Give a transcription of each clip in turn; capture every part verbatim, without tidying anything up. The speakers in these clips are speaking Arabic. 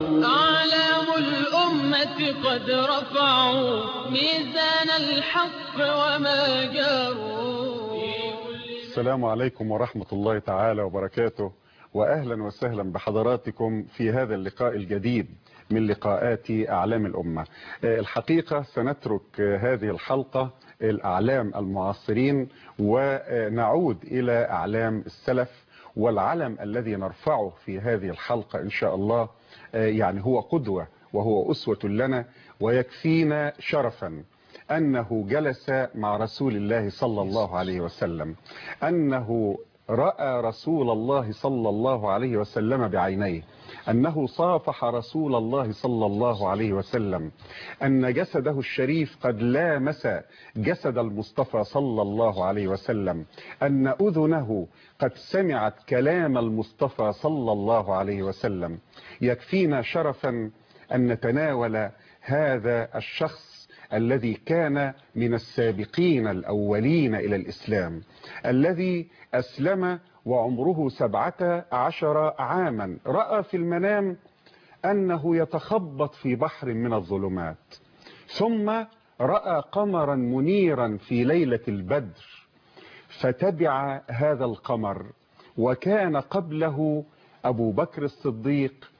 أعلام الأمة قد رفعوا ميزان الحق وما جاروا. السلام عليكم ورحمة الله تعالى وبركاته، وأهلا وسهلا بحضراتكم في هذا اللقاء الجديد من لقاءات أعلام الأمة. الحقيقة سنترك هذه الحلقة الأعلام المعاصرين ونعود إلى أعلام السلف، والعلم الذي نرفعه في هذه الحلقة إن شاء الله يعني هو قدوة وهو أسوة لنا، ويكفينا شرفا أنه جلس مع رسول الله صلى الله عليه وسلم، أنه رأى رسول الله صلى الله عليه وسلم بعينيه، أنه صافح رسول الله صلى الله عليه وسلم، أن جسده الشريف قد لامس جسد المصطفى صلى الله عليه وسلم، أن أذنه قد سمعت كلام المصطفى صلى الله عليه وسلم. يكفينا شرفا أن نتناول هذا الشخص الذي كان من السابقين الأولين إلى الإسلام، الذي أسلم وعمره سبعة عشر عاما، رأى في المنام أنه يتخبط في بحر من الظلمات، ثم رأى قمرا منيرا في ليلة البدر فتبع هذا القمر، وكان قبله أبو بكر الصديق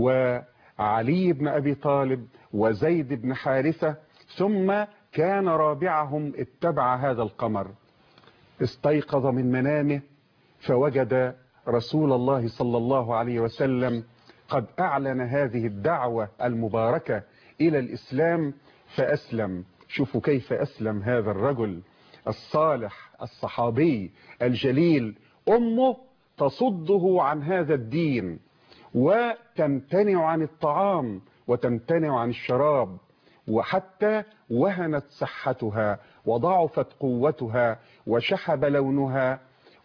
وعلي بن أبي طالب وزيد بن حارثة، ثم كان رابعهم اتبع هذا القمر. استيقظ من منامه فوجد رسول الله صلى الله عليه وسلم قد أعلن هذه الدعوة المباركة إلى الإسلام فأسلم. شوفوا كيف أسلم هذا الرجل الصالح الصحابي الجليل، أمه تصده عن هذا الدين وتمتنع عن الطعام وتمتنع عن الشراب، وحتى وهنت صحتها وضعفت قوتها وشحب لونها،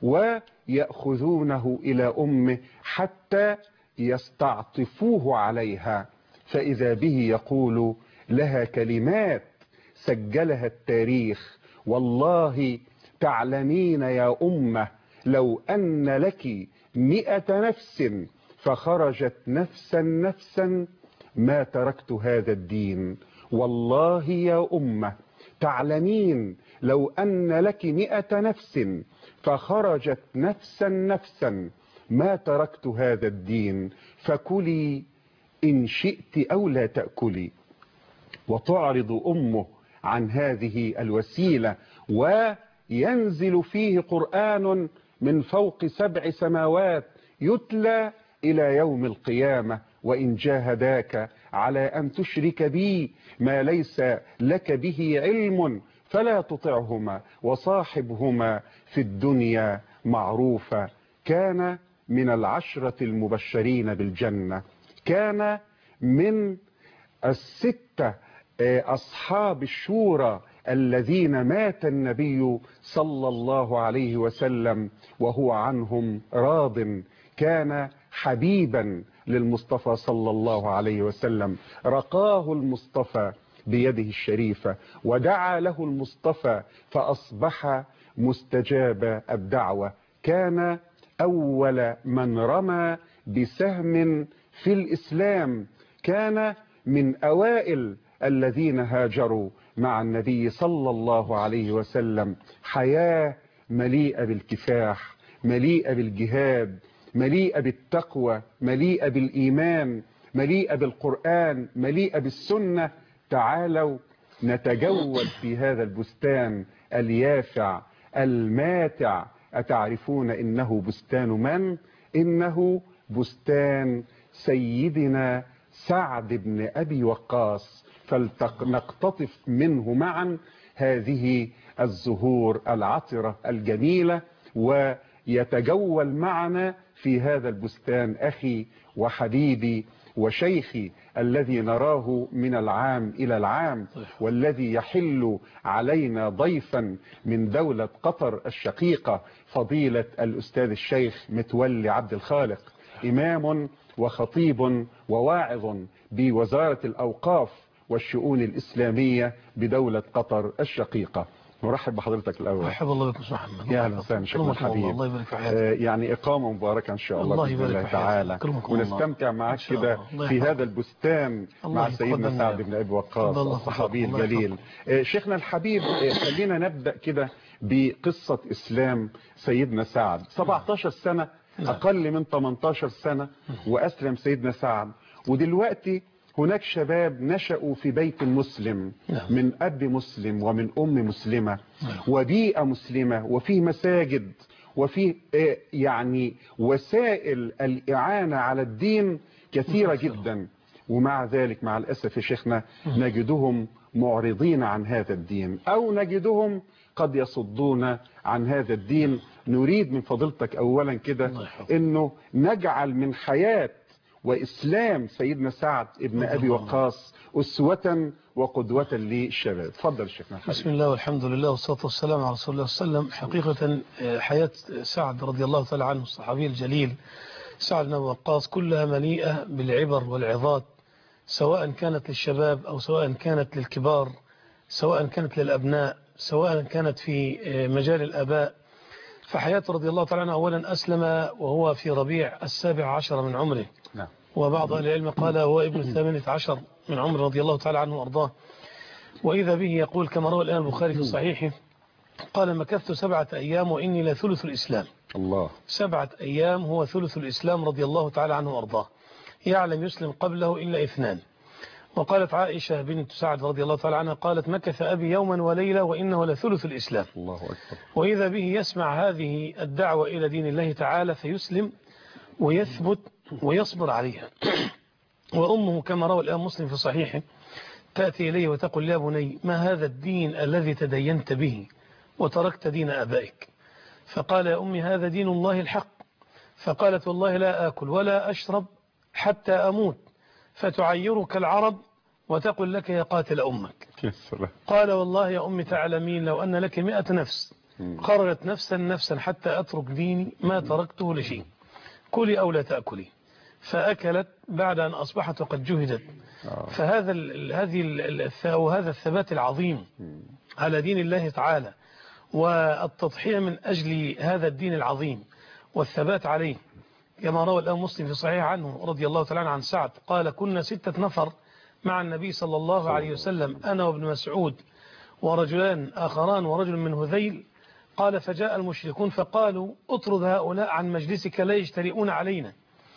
ويأخذونه إلى أمه حتى يستعطفوه عليها، فإذا به يقول لها كلمات سجلها التاريخ: والله تعلمين يا أمة لو أن لك مئة نفس فخرجت نفسا نفسا ما تركت هذا الدين. والله يا أمة تعلمين لو أن لك مئة نفس فخرجت نفسا نفسا ما تركت هذا الدين، فكلي إن شئت أو لا تأكلي. وتعرض أمه عن هذه الوسيلة، وينزل فيه قرآن من فوق سبع سماوات يتلى إلى يوم القيامة: وإن جاهداك على أن تشرك بي ما ليس لك به علم فلا تطعهما وصاحبهما في الدنيا معروفا. كان من العشرة المبشرين بالجنة، كان من الستة أصحاب الشورى الذين مات النبي صلى الله عليه وسلم وهو عنهم راض، كان حبيبا للمصطفى صلى الله عليه وسلم، رقاه المصطفى بيده الشريفة ودعا له المصطفى فأصبح مستجاب الدعوة. كان أول من رمى بسهم في الإسلام، كان من أوائل الذين هاجروا مع النبي صلى الله عليه وسلم. حياة مليئة بالكفاح، مليئة بالجهاد، مليئة بالتقوى، مليئة بالإيمان، مليئة بالقرآن، مليئة بالسنة. تعالوا نتجول في هذا البستان اليافع الماتع. أتعرفون إنه بستان من؟ إنه بستان سيدنا سعد بن أبي وقاص، فلنقتطف منه معا هذه الزهور العطرة الجميلة، ويتجول معنا في هذا البستان أخي وحبيبي وشيخي الذي نراه من العام إلى العام، والذي يحل علينا ضيفا من دولة قطر الشقيقة، فضيلة الأستاذ الشيخ متولي عبد الخالق، إمام وخطيب وواعظ بوزارة الأوقاف والشؤون الإسلامية بدولة قطر الشقيقة. نرحب بحضرتك الأول. مرحبا الله بكم محمد. يا اهلا وسهلا شيخنا الحبيب. الله يبارك في حياتك. آه يعني إقامة مباركة إن شاء الله, الله بإذن الله تعالى, ونستمتع معك كده في هذا البستان مع سيدنا سعد بن أبي وقاص الصحابي الجليل. آه شيخنا الحبيب, آه خلينا نبدأ كده بقصة إسلام سيدنا سعد. سبعتاشر سنة, أقل من ثمانية عشر سنة, وأسلم سيدنا سعد. ودلوقتي هناك شباب نشأوا في بيت مسلم, من أب مسلم ومن أم مسلمة وبيئة مسلمة, وفي مساجد وفي يعني وسائل الإعانة على الدين كثيرة جدا, ومع ذلك مع الأسف يا شيخنا نجدهم معرضين عن هذا الدين, أو نجدهم قد يصدون عن هذا الدين. نريد من فضيلتك أولا كده أنه نجعل من حياة وإسلام سيدنا سعد ابن أبي وقاص أسوة وقدوة للشباب. تفضل شيخنا. بسم الله والحمد لله والصلاة والسلام على رسول الله صلى الله عليه وسلم. حقيقة حياة سعد رضي الله تعالى عنه الصحابي الجليل سعد بن أبي وقاص كلها مليئة بالعبر والعظات, سواء كانت للشباب أو سواء كانت للكبار, سواء كانت للأبناء, سواء كانت في مجال الآباء. فحياته رضي الله تعالى عنه أولا أسلم وهو في ربيع السابع عشر من عمره, نعم. وبعض أهل العلم قال هو ابن الثامنة عشر من عمره رضي الله تعالى عنه وأرضاه. وإذا به يقول كما روى الآن البخاري في صحيحه قال مكثت سبعة أيام وإني لثلث الإسلام. الله. سبعة أيام هو ثلث الإسلام رضي الله تعالى عنه وأرضاه, يعلم يسلم قبله إلا اثنان. وقالت عائشة بنت سعد رضي الله تعالى عنها قالت مكث أبي يوما وليلة وإنه لثلث الإسلام. الله أكبر. وإذا به يسمع هذه الدعوة إلى دين الله تعالى فيسلم ويثبت ويصبر عليها. وأمه كما روى الآن مسلم في صحيحه تأتي إليه وتقول يا بني ما هذا الدين الذي تدينت به وتركت دين أبائك؟ فقال يا أمي هذا دين الله الحق. فقالت والله لا آكل ولا أشرب حتى أموت فتعيرك العرب وتقول لك يا قاتل أمك. قال والله يا أمي تعلمين لو أن لك مئة نفس خرجت نفسا نفسا حتى أترك ديني ما تركته لشيء, كلي أو لا تأكلي. فأكلت بعد أن أصبحت وقد جهدت. فهذا هذه وهذا الثبات العظيم على دين الله تعالى والتضحية من أجل هذا الدين العظيم والثبات عليه, كما روى الآن مسلم في صحيح عنه رضي الله تعالى عن سعد قال كنا ستة نفر مع النبي صلى الله عليه وسلم, أنا وابن مسعود ورجلان آخران ورجل من هذيل. قال فجاء المشركون فقالوا اطرد هؤلاء عن مجلسك لا يجترئون علينا.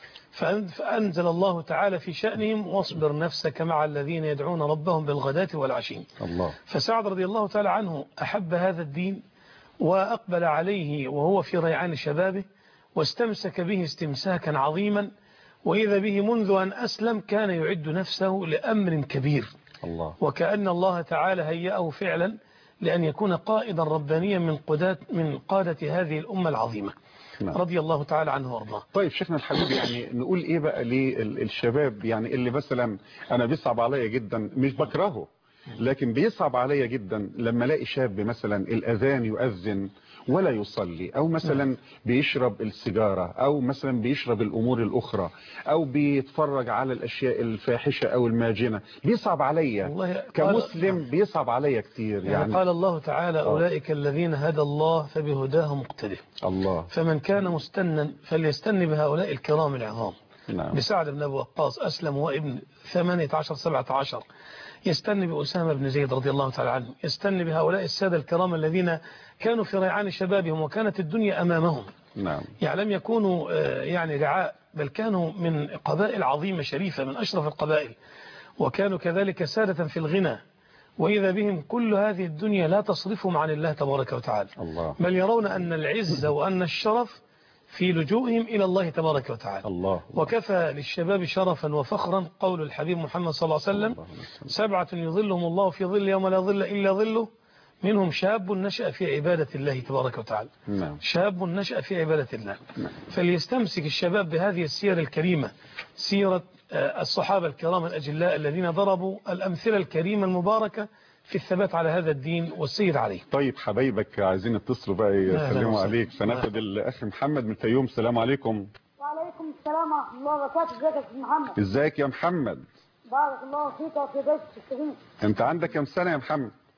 فأنزل الله تعالى في شأنهم واصبر نفسك مع الذين يدعون ربهم بالغداة والعشي. الله. فسعد رضي الله تعالى عنه أحب هذا الدين وأقبل عليه وهو في ريعان شبابه واستمسك به استمساكا عظيما. وإذا به منذ أن أسلم كان يعد نفسه لأمر كبير. الله. وكأن الله تعالى هيأه فعلا لأن يكون قائدا ربانيا من قادة من قادة هذه الأمة العظيمة. نعم. رضي الله تعالى عنه وارضاه. طيب شيخنا الحبيب, يعني نقول ايه بقى للشباب يعني اللي مثلا انا بيصعب عليا جدا, مش بكرهه لكن بيصعب عليا جدا لما الاقي شاب مثلا الاذان يؤذن ولا يصلي, او مثلا بيشرب السيجارة, او مثلا بيشرب الامور الاخرى, او بيتفرج على الاشياء الفاحشة او الماجنة. بيصعب عليا كمسلم, بيصعب عليا كتير. يعني, يعني قال الله تعالى أوه. أولئك الذين هدى الله فبهداه مقتدر. الله. فمن كان مستنا فليستن بهؤلاء الكرام العظام. نعم. بسعد بن أبي وقاص أسلم وابن ثمانية عشر سبعة عشر, يستن بأسامة بن زيد رضي الله تعالى عنه, يستن بهؤلاء السادة الكرام الذين كانوا في ريعان شبابهم وكانت الدنيا أمامهم. نعم. يعني لم يكونوا يعني رعاء, بل كانوا من قبائل عظيمة شريفة من أشرف القبائل, وكانوا كذلك سادة في الغنى. وإذا بهم كل هذه الدنيا لا تصرفهم عن الله تبارك وتعالى. الله. بل يرون أن العز وأن الشرف في لجوئهم إلى الله تبارك وتعالى. الله. وكفى للشباب شرفا وفخرا قول الحبيب محمد صلى الله عليه وسلم سبعة يظلهم الله في ظل يوم لا ظل إلا ظله, منهم شاب نشأ في عبادة الله تبارك وتعالى. نعم. شاب نشأ في عبادة الله. نعم. فليستمسك الشباب بهذه السير الكريمة, سيرة الصحابة الكرام الأجلاء الذين ضربوا الأمثلة الكريمة المباركة في الثبات على هذا الدين والسير عليه. طيب حبايبك عايزين يتصلوا بقى يسلموا عليك. سناخد الاخ محمد من الفيوم. السلام عليكم. وعليكم السلام ورحمه الله وبركاته. ازيك يا استاذ محمد؟ ازيك يا محمد؟ بارك الله فيك وفي بيتك الكريم. انت عندك كم سنه يا محمد؟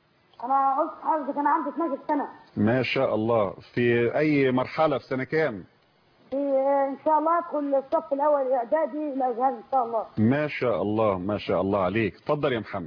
انا قلت حضرتك انا عندي اتناشر سنه. ما شاء الله. في اي مرحلة؟ في سنة كام؟ في ان شاء الله ادخل الصف الاول الاعدادي الازهر ان شاء الله. ما شاء الله ما شاء الله عليك. اتفضل يا محمد.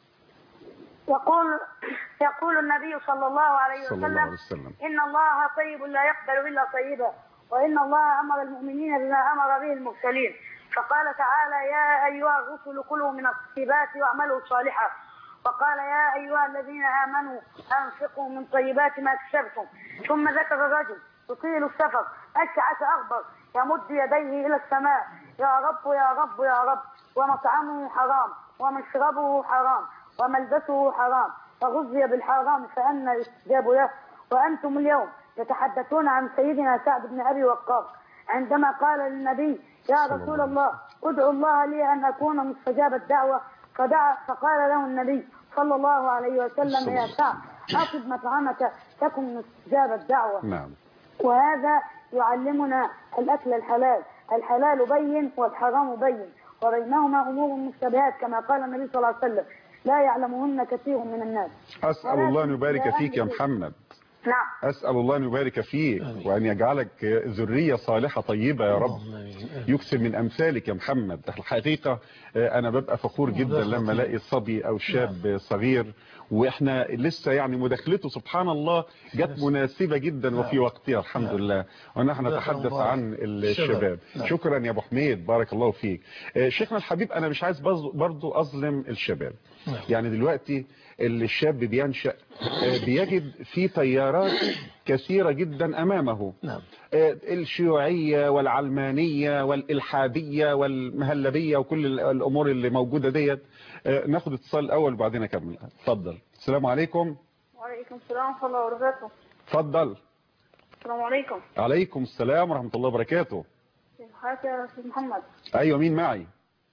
يقول يقول النبي صلى الله عليه صلى الله وسلم عليه وسلم ان الله طيب لا يقبل الا طيبا، وان الله امر المؤمنين بما امر به المرسلين، فقال تعالى يا ايها الرسل كلوا من الطيبات واعملوا صالحا، وقال يا ايها الذين امنوا انفقوا من طيبات ما كسبتم، ثم ذكر الرجل يطيل السفر اشعث اغبر يمد يديه الى السماء يا رب يا رب يا رب، ومطعمه حرام ومشربه حرام وملبسه حرام فغذي بالحرام فأنى يستجاب له. وأنتم اليوم تتحدثون عن سيدنا سعد بن أبي وقاص عندما قال للنبي يا رسول الله ادعو الله لي أن أكون مستجاب الدعوة، فدعا فقال له النبي صلى الله عليه وسلم يا سعد أطب مطعمك تكن مستجاب الدعوة. نعم. وهذا يعلمنا الأكل الحلال، الحلال بين والحرام بين وبينهما أمور مشتبهات كما قال النبي صلى الله عليه وسلم لا يعلمهن كثير من الناس. أسأل الله أن يبارك فيك يا محمد. نعم. أسأل الله أن يبارك فيك وأن يجعلك ذرية صالحة طيبة يا رب، يكثر من أمثالك يا محمد. الحقيقة أنا ببقى فخور جدا لما الاقي صبي أو شاب صغير وإحنا لسه يعني مداخلته سبحان الله جت مناسبة جدا وفي وقتها الحمد لله، ونحن نتحدث عن الشباب. شكرا يا أبو حميد، بارك الله فيك. شيخنا الحبيب، أنا مش عايز برضو أظلم الشباب. يعني دلوقتي الشاب بينشأ بيجد في تيارات كثيرة جدا أمامه، نعم. الشيوعية والعلمانية والإلحادية والمهلبية وكل الأمور اللي موجودة ديت. ناخد اتصال الأول وبعدين أكمل. اتفضل. السلام عليكم. وعليكم السلام ورحمة الله وبركاته. اتفضل. السلام عليكم. عليكم السلام ورحمة الله وبركاته. كيف حالك يا أستاذ محمد؟ أيوة، مين معي؟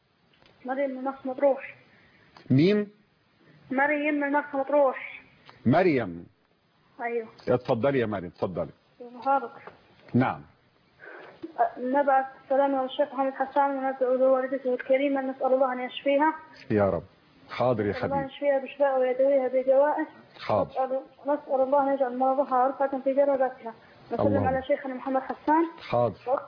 مريم من مرسى مطروح. مين؟ مريم من مرسى مطروح. مريم. أيوه. اتفضلي يا مريم، اتفضلي. كيف حالك؟ نعم. نبعث السلام على الشيخ محمد حسان وندعو لوالدته الكريمة نسأل الله أن يشفيها. يا رب. حاضر يا الله حبيبي. يشفيها بشفاء ويدويها بدوائه. حاضر. نسأل, نسأل الله أن يجعل مرضها رفعة في درجاتها. نسلم على شيخنا محمد حسان. حاضر.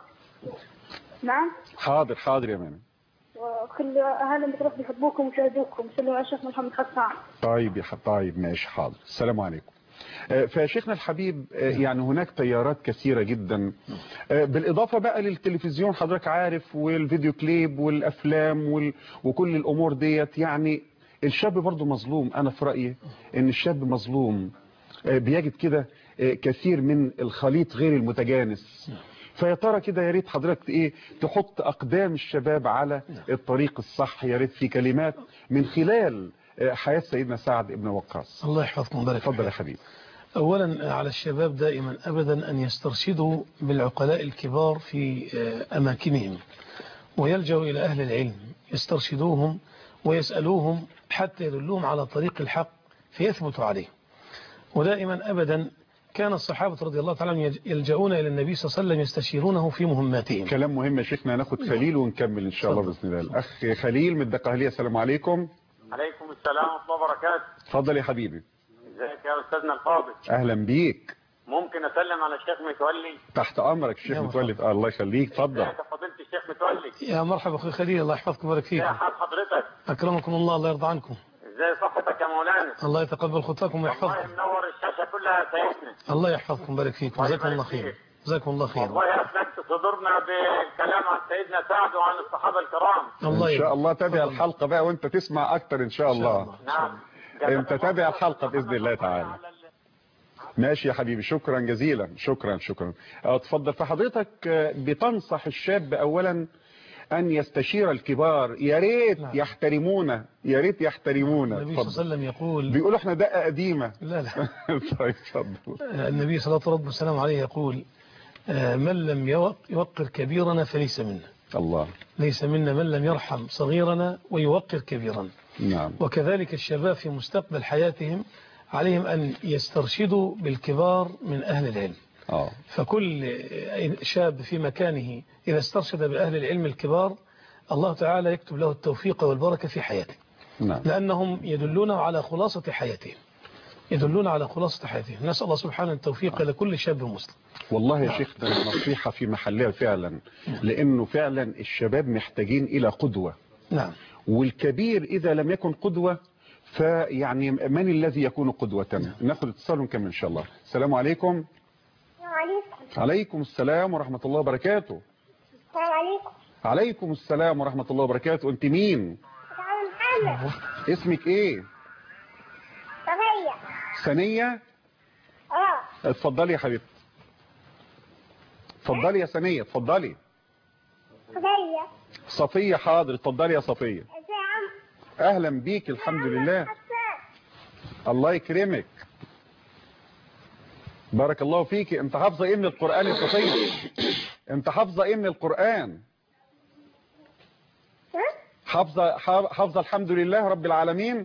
نعم. حاضر حاضر يا مريم. وكل أهل مطروح بيحبوكم ويشاهدوكم. سلموا على شيخنا محمد حسان. طيب يا طيب ماشي حاضر. السلام عليكم. فشيخنا الحبيب، يعني هناك تيارات كثيرة جدا، بالإضافة بقى للتلفزيون حضرتك عارف والفيديو كليب والأفلام وال... وكل الأمور ديت. يعني الشاب برضو مظلوم. أنا في رأيي إن الشاب مظلوم، بيجد كده كثير من الخليط غير المتجانس. فيا ترى كده يا ريت حضرتك ايه تحط أقدام الشباب على الطريق الصح، يا ريت في كلمات من خلال حياة سيدنا سعد بن وقاص. الله يحفظكم ويبارك فيك. اتفضل يا حبيبي. أولا على الشباب دائما أبدا أن يسترشدوا بالعقلاء الكبار في أماكنهم، ويلجأوا إلى أهل العلم يسترشدوهم ويسألوهم حتى يدلوهم على طريق الحق فيثبتوا عليه. ودائما أبدا كان الصحابة رضي الله تعالى عنهم يلجؤون إلى النبي صلى الله عليه وسلم يستشيرونه في مهماتهم. كلام مهم يا شيخنا. ناخد خليل ونكمل إن شاء الله بإذن الله. الأخ خليل من الدقهلية. السلام عليكم. عليكم السلام ورحمة الله وبركاته. اتفضل يا حبيبي. ازيك يا أستاذنا الفاضل؟ أهلا بيك. ممكن أسلم على الشيخ متولي؟ تحت أمرك الشيخ متولي. آه الله يخليك. اتفضل. ازيك يا فضيلة الشيخ متولي؟ يا مرحبا أخي خليل، الله يحفظكم ويبارك فيكم. ازي حال حضرتك؟ أكرمكم الله، الله يرضى عنكم. ازي صحتك يا مولانا؟ الله يتقبل خطاكم ويحفظكم. الله منور الشاشة كلها يا سيدنا. الله يحفظكم ويبارك فيكم. جزاكم الله خير. جزاكم الله خير. والله أسلمت صدورنا بالكلام عن سيدنا سعد وعن الصحابة الكرام. الله إن شاء الله تابع الحلقة بقى وأنت تسمع أكتر إن شاء الله. نعم. أنت تابع الحلقة بإذن الله تعالى. ماشي يا حبيبي. شكرا جزيلا. شكرا شكرا. اتفضل. فحضرتك بتنصح الشاب أولا أن يستشير الكبار. يا ريت يحترمونا، يا ريت يحترمونا. النبي صلى الله عليه وسلم يقول، بيقولوا احنا دقة قديمة. لا لا. طيب اتفضل. النبي صلى الله عليه وسلم عليه يقول من لم يوقر كبيرنا فليس منا. الله. ليس منا من لم يرحم صغيرنا ويوقر كبيرنا. نعم. وكذلك الشباب في مستقبل حياتهم عليهم أن يسترشدوا بالكبار من أهل العلم. أوه. فكل شاب في مكانه إذا استرشد بأهل العلم الكبار الله تعالى يكتب له التوفيق والبركة في حياته. نعم. لأنهم يدلونه على خلاصة حياتهم. يدلون على خلاصة حياتهم. نسأل الله سبحانه التوفيق لكل شاب مسلم. والله يا شيخ ده نصيحة في محلها فعلا، لأنه فعلا الشباب محتاجين إلى قدوة. نعم. والكبير إذا لم يكن قدوة فيعني من الذي يكون قدوة؟ نعم. ناخد اتصال ونكمل إن شاء الله. السلام عليكم. عليكم. عليكم السلام ورحمة الله وبركاته. السلام عليكم. عليكم السلام ورحمة الله وبركاته. أنت مين؟ أنا محمد. اسمك إيه؟ صفية. سنية؟ اه. اتفضلي يا حبيبتي. اتفضلي يا سنية، اتفضلي. صفية. صفية حاضر، اتفضلي يا صفية. ازي يا عم؟ أهلا بيك، الحمد لله. الله يكرمك. بارك الله فيك. انت حافظه ايه من القرآن يا صفية؟ انت حافظه ايه من القرآن؟ حافظه حافظه الحمد لله رب العالمين.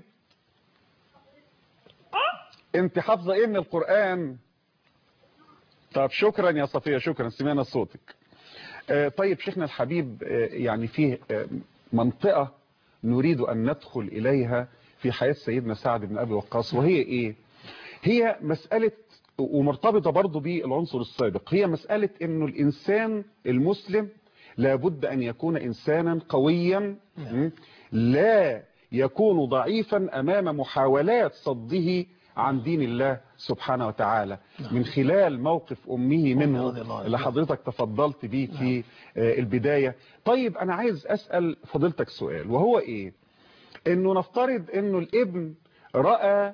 انت حافظه ايه من القرآن؟ طب شكرا يا صفية، شكرا، سمعنا صوتك. آه طيب شيخنا الحبيب، آه يعني فيه آه منطقة نريد أن ندخل إليها في حياة سيدنا سعد بن أبي وقاص، وهي إيه؟ هي مسألة ومرتبطة برضو بالعنصر السابق، هي مسألة إنه الإنسان المسلم لابد أن يكون إنسانا قويا لا يكون ضعيفا أمام محاولات صده عن دين الله سبحانه وتعالى، من خلال موقف أمه منه اللي حضرتك تفضلت به في البداية. طيب أنا عايز أسأل فضيلتك سؤال، وهو إيه؟ إنه نفترض إنه الابن رأى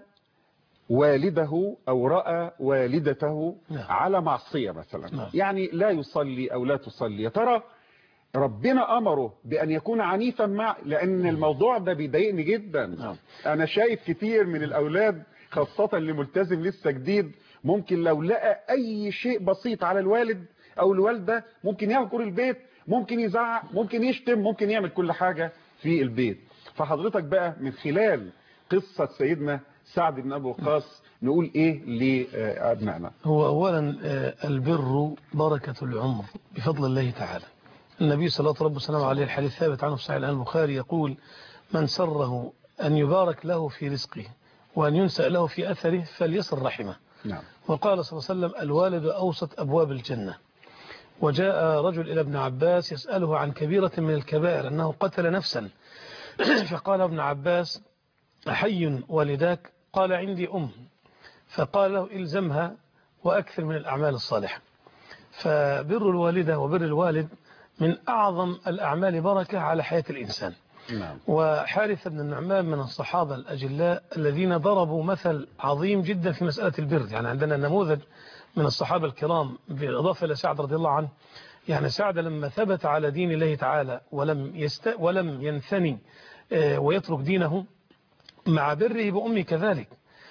والده أو رأى والدته على معصية مثلا، يعني لا يصلي أو لا تصلي، يا ترى ربنا أمره بأن يكون عنيفا مع، لأن الموضوع ده بيضايقني جدا. أنا شايف كتير من الأولاد خاصة اللي ملتزم لسه جديد ممكن لو لقى أي شيء بسيط على الوالد أو الوالدة ممكن يهجر البيت، ممكن يزعق، ممكن يشتم، ممكن يعمل كل حاجة في البيت. فحضرتك بقى من خلال قصة سيدنا سعد بن أبي وقاص نقول إيه لأبنائنا؟ هو أولا البر بركة العمر بفضل الله تعالى. النبي صلى الله عليه وسلم عليه الحديث ثابت عنه في صحيح البخاري يقول: من سره أن يبارك له في رزقه وأن ينسأ له في أثره فليصل رحمه. نعم. وقال صلى الله عليه وسلم: الوالد أوسط أبواب الجنة. وجاء رجل إلى ابن عباس يسأله عن كبيرة من الكبائر أنه قتل نفسا فقال ابن عباس: أحي والداك؟ قال: عندي أم. فقال له: إلزمها وأكثر من الأعمال الصالحة. فبر الوالدة وبر الوالد من أعظم الأعمال بركة على حياة الإنسان. نعم. وحارث بن النعمان من الصحابة الأجلاء الذين ضربوا مثل عظيم جدا في مسألة البر. يعني عندنا نموذج من الصحابة الكرام بالإضافة إلى سعد رضي الله عنه. يعني سعد لما ثبت على دين الله تعالى ولم يست ولم ينثني ويترك دينه مع بره بأمه كذلك،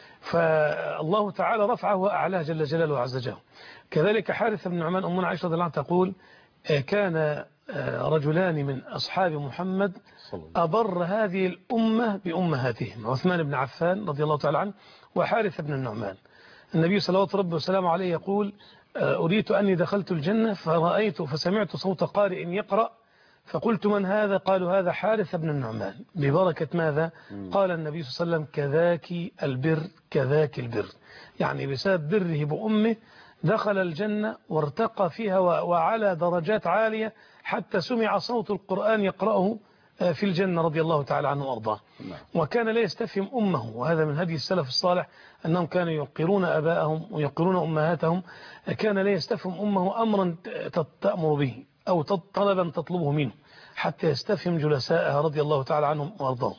فالله تعالى رفعه وأعلاه جل جلاله وعز جلاله. كذلك حارث بن نعمان أمنا عائشة رضي الله عنها تقول: كان رجلان من أصحاب محمد أبر هذه الأمة بأمهاتهم، عثمان بن عفان رضي الله تعالى عنه وحارث بن النعمان. النبي صلوات ربه وسلامه عليه يقول: أريت أني دخلت الجنة فرأيت فسمعت صوت قارئ يقرأ فقلت: من هذا؟ قالوا: هذا حارث بن النعمان. ببركة ماذا؟ قال النبي صلى الله عليه وسلم: كذاك البر كذاك البر. يعني بسبب بره بأمه دخل الجنة وارتقى فيها وعلى درجات عالية حتى سمع صوت القرآن يقرأه في الجنة رضي الله تعالى عنه وأرضاه. وكان لا يستفهم أمه، وهذا من هدي السلف الصالح أنهم كانوا يوقرون أباءهم ويوقرون أمهاتهم. كان لا يستفهم أمه أمرا تأمر به أو طلبا تطلبه منه حتى يستفهم جلسائها رضي الله تعالى عنهم وأرضاهم.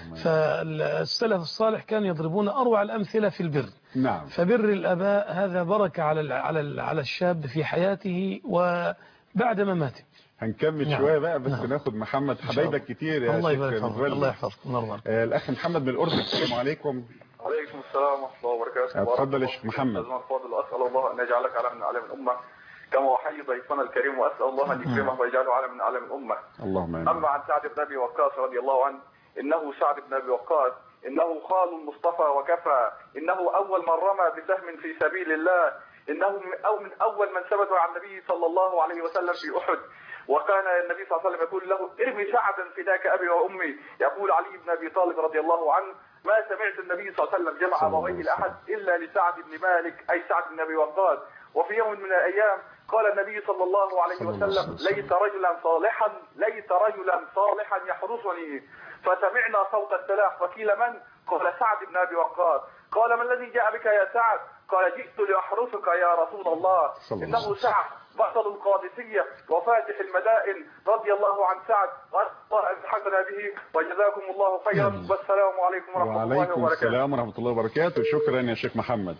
فالسلف الصالح كانوا يضربون أروع الأمثلة في البر. نعم. فبر الأباء هذا بركة على على على الشاب في حياته وبعد مماته. هنكمل نعم. شوية بقى بس. نعم. ناخد محمد، حبايبك كتير يا الله شيخ يبارك فيك. متولي. الله يحفظك. مرحبا. آه الأخ محمد من الأردن. السلام عليكم. عليكم السلام ورحمة الله وبركاته. اتفضل يا شيخ محمد. الفاضل، أسأل الله أن يجعلك علم من أعلام الأمة كما أحيي ضيفنا الكريم، وأسأل الله أن يكرمه ويجعله علم من أعلام الأمة. اللهم آمين. أما عن سعد بن أبي وقاص رضي الله عنه، إنه سعد بن أبي وقاص إنه خال المصطفى وكفى، إنه أول من رمى بسهم في سبيل الله، إنه من أو من أول من ثبت عن النبي صلى الله عليه وسلم في أحد، وكان النبي صلى الله عليه وسلم يقول له ارمي سعدا فداك أبي وأمي. يقول علي بن أبي طالب رضي الله عنه ما سمعت النبي صلى الله عليه وسلم جمع أبويه لأحد إلا لسعد بن مالك أي سعد بن أبي وقاص. وفي يوم من الأيام قال النبي صلى الله عليه وسلم ليس رجلا صالحا ليس رجلا صالحا يحرسني. فسمعنا صوت السلاح فقيل من؟ قال سعد بن أبي وقاص. قال ما الذي جاء بك يا سعد؟ قال جئت لأحرسك يا رسول الله. إنه سعد بطل القادسية وفاتح المدائن رضي الله عن سعد الله ألحقنا به وجزاكم الله خيرا. والسلام عليكم ورحمة الله وبركاته. وعليكم السلام ورحمة الله وبركاته. شكرا يا شيخ محمد.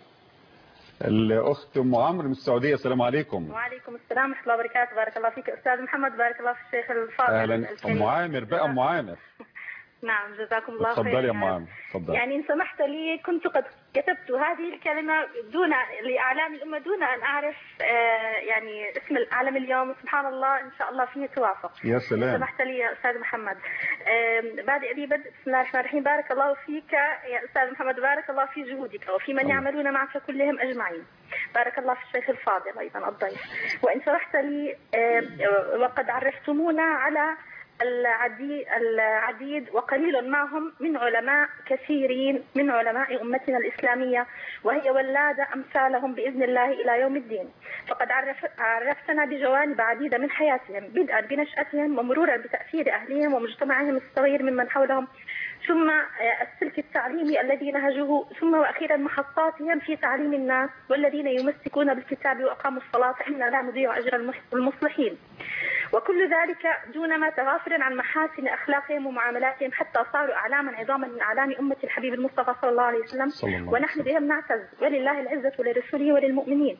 الأخت أم عمرو من السعودية. السلام عليكم. وعليكم السلام ورحمة الله وبركاته. بارك الله فيك أستاذ محمد. بارك الله في الشيخ الفاضل. أهلا أم عامر بقى. أم عامر نعم جزاكم الله خير. تفضلي يا أم عامر. تفضلي. يعني إن سمحت لي كنت قد كتبت هذه الكلمة دون لإعلام الأمة دون أن أعرف يعني اسم العالم اليوم. سبحان الله إن شاء الله فيه توافق. يا سلام. إن سمحت لي يا أستاذ محمد. بادئ لي بدء بسم الله الرحمن الرحيم. بارك الله فيك يا أستاذ محمد. بارك الله في جهودك وفي من يعملون معك كلهم أجمعين. بارك الله في الشيخ الفاضل أيضا الضيف. وإن سمحت لي وقد عرفتمونا على العديد, العديد وقليل معهم من علماء كثيرين من علماء أمتنا الإسلامية وهي ولادة أمثالهم بإذن الله إلى يوم الدين. فقد عرف عرفتنا بجوانب عديدة من حياتهم بدءا بنشأتهم ومرورا بتأثير أهلهم ومجتمعهم الصغير ممن حولهم ثم السلك التعليمي الذي نهجوه ثم وأخيرا محطاتهم في تعليم الناس والذين يمسكون بالكتاب وأقاموا الصلاة إنا لا نضيع أجر المصلحين. وكل ذلك دون ما تغافل عن محاسن أخلاقهم ومعاملاتهم حتى صاروا أعلاما عظاما من أعلام أمة الحبيب المصطفى صلى الله عليه وسلم ونحن بهم نعتز ولله العزة ولرسوله وللمؤمنين.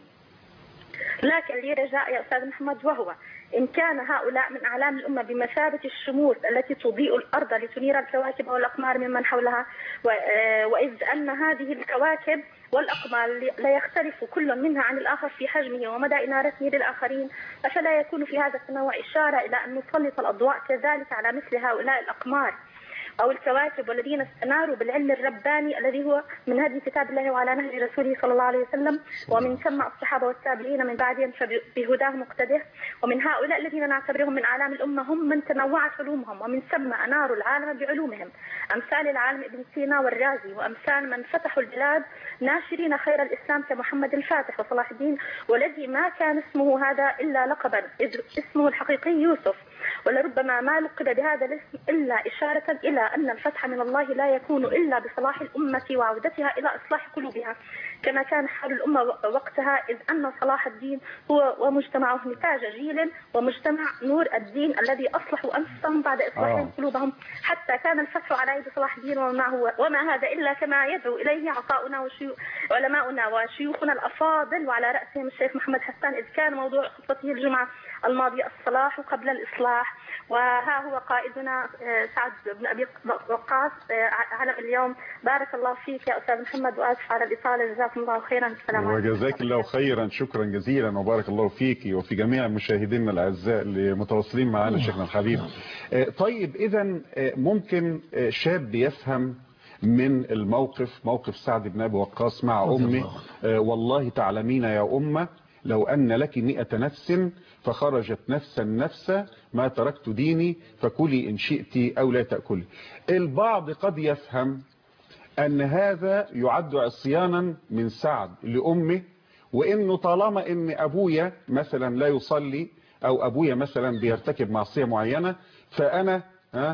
لكن لي رجاء يا أستاذ محمد وهو إن كان هؤلاء من أعلام الأمة بمثابة الشموس التي تضيء الأرض لتنير الكواكب والأقمار ممن حولها وإذ أن هذه الكواكب والأقمار لا يختلف كل منها عن الآخر في حجمه ومدى إنارته للآخرين أفلا يكون في هذا التنوع إشارة إلى أن نسلط الأضواء كذلك على مثل هؤلاء الأقمار أو الكواكب والذين استناروا بالعلم الرباني الذي هو من هدي كتاب الله وعلى نهج رسوله صلى الله عليه وسلم ومن ثم الصحابة والتابعين من بعدهم فبهداهم مقتده. ومن هؤلاء الذين نعتبرهم من أعلام الأمة هم من تنوعت علومهم ومن ثم أناروا العالم بعلومهم أمثال العالم ابن سينا والرازي وأمثال من فتحوا البلاد ناشرين خير الإسلام كمحمد الفاتح وصلاح الدين والذي ما كان اسمه هذا إلا لقبا إذ اسمه الحقيقي يوسف ولربما ما لقب بهذا الاسم إلا إشارة إلى أن الفتح من الله لا يكون إلا بصلاح الأمة وعودتها إلى إصلاح قلوبها كما كان حال الأمة وقتها إذ أن صلاح الدين هو ومجتمعه نتاج جيل ومجتمع نور الدين الذي أصلحوا أنفسهم بعد إصلاحهم قلوبهم حتى كان الفتح على يد صلاح الدين وما هو وما هذا إلا كما يدعو إليه عطاؤنا وعلماؤنا وشيوخنا الأفاضل وعلى رأسهم الشيخ محمد حسان إذ كان موضوع خطبته الجمعة الماضية الصلاح قبل الإصلاح. وها هو قائدنا سعد بن أبي وقاص علم اليوم. بارك الله فيك يا أستاذ محمد وآسف على الإطالة. جزاكم الله خيرا. السلام عليكم. وجزاك الله خيرا. شكرا جزيلا وبارك الله فيك وفي جميع مشاهدينا الأعزاء اللي متواصلين معنا شيخنا الحبيب. طيب إذا ممكن شاب يفهم من الموقف موقف سعد بن أبي وقاص مع أمه والله تعلمين يا أمة لو أن لك مئة نفس فخرجت نفسا نفسا ما تركت ديني فكلي إن شئت أو لا تأكلي. البعض قد يفهم أن هذا يعد عصيانا من سعد لأمه وإنه طالما إن أبويا مثلا لا يصلي أو أبويا مثلا بيرتكب معصية معينة فأنا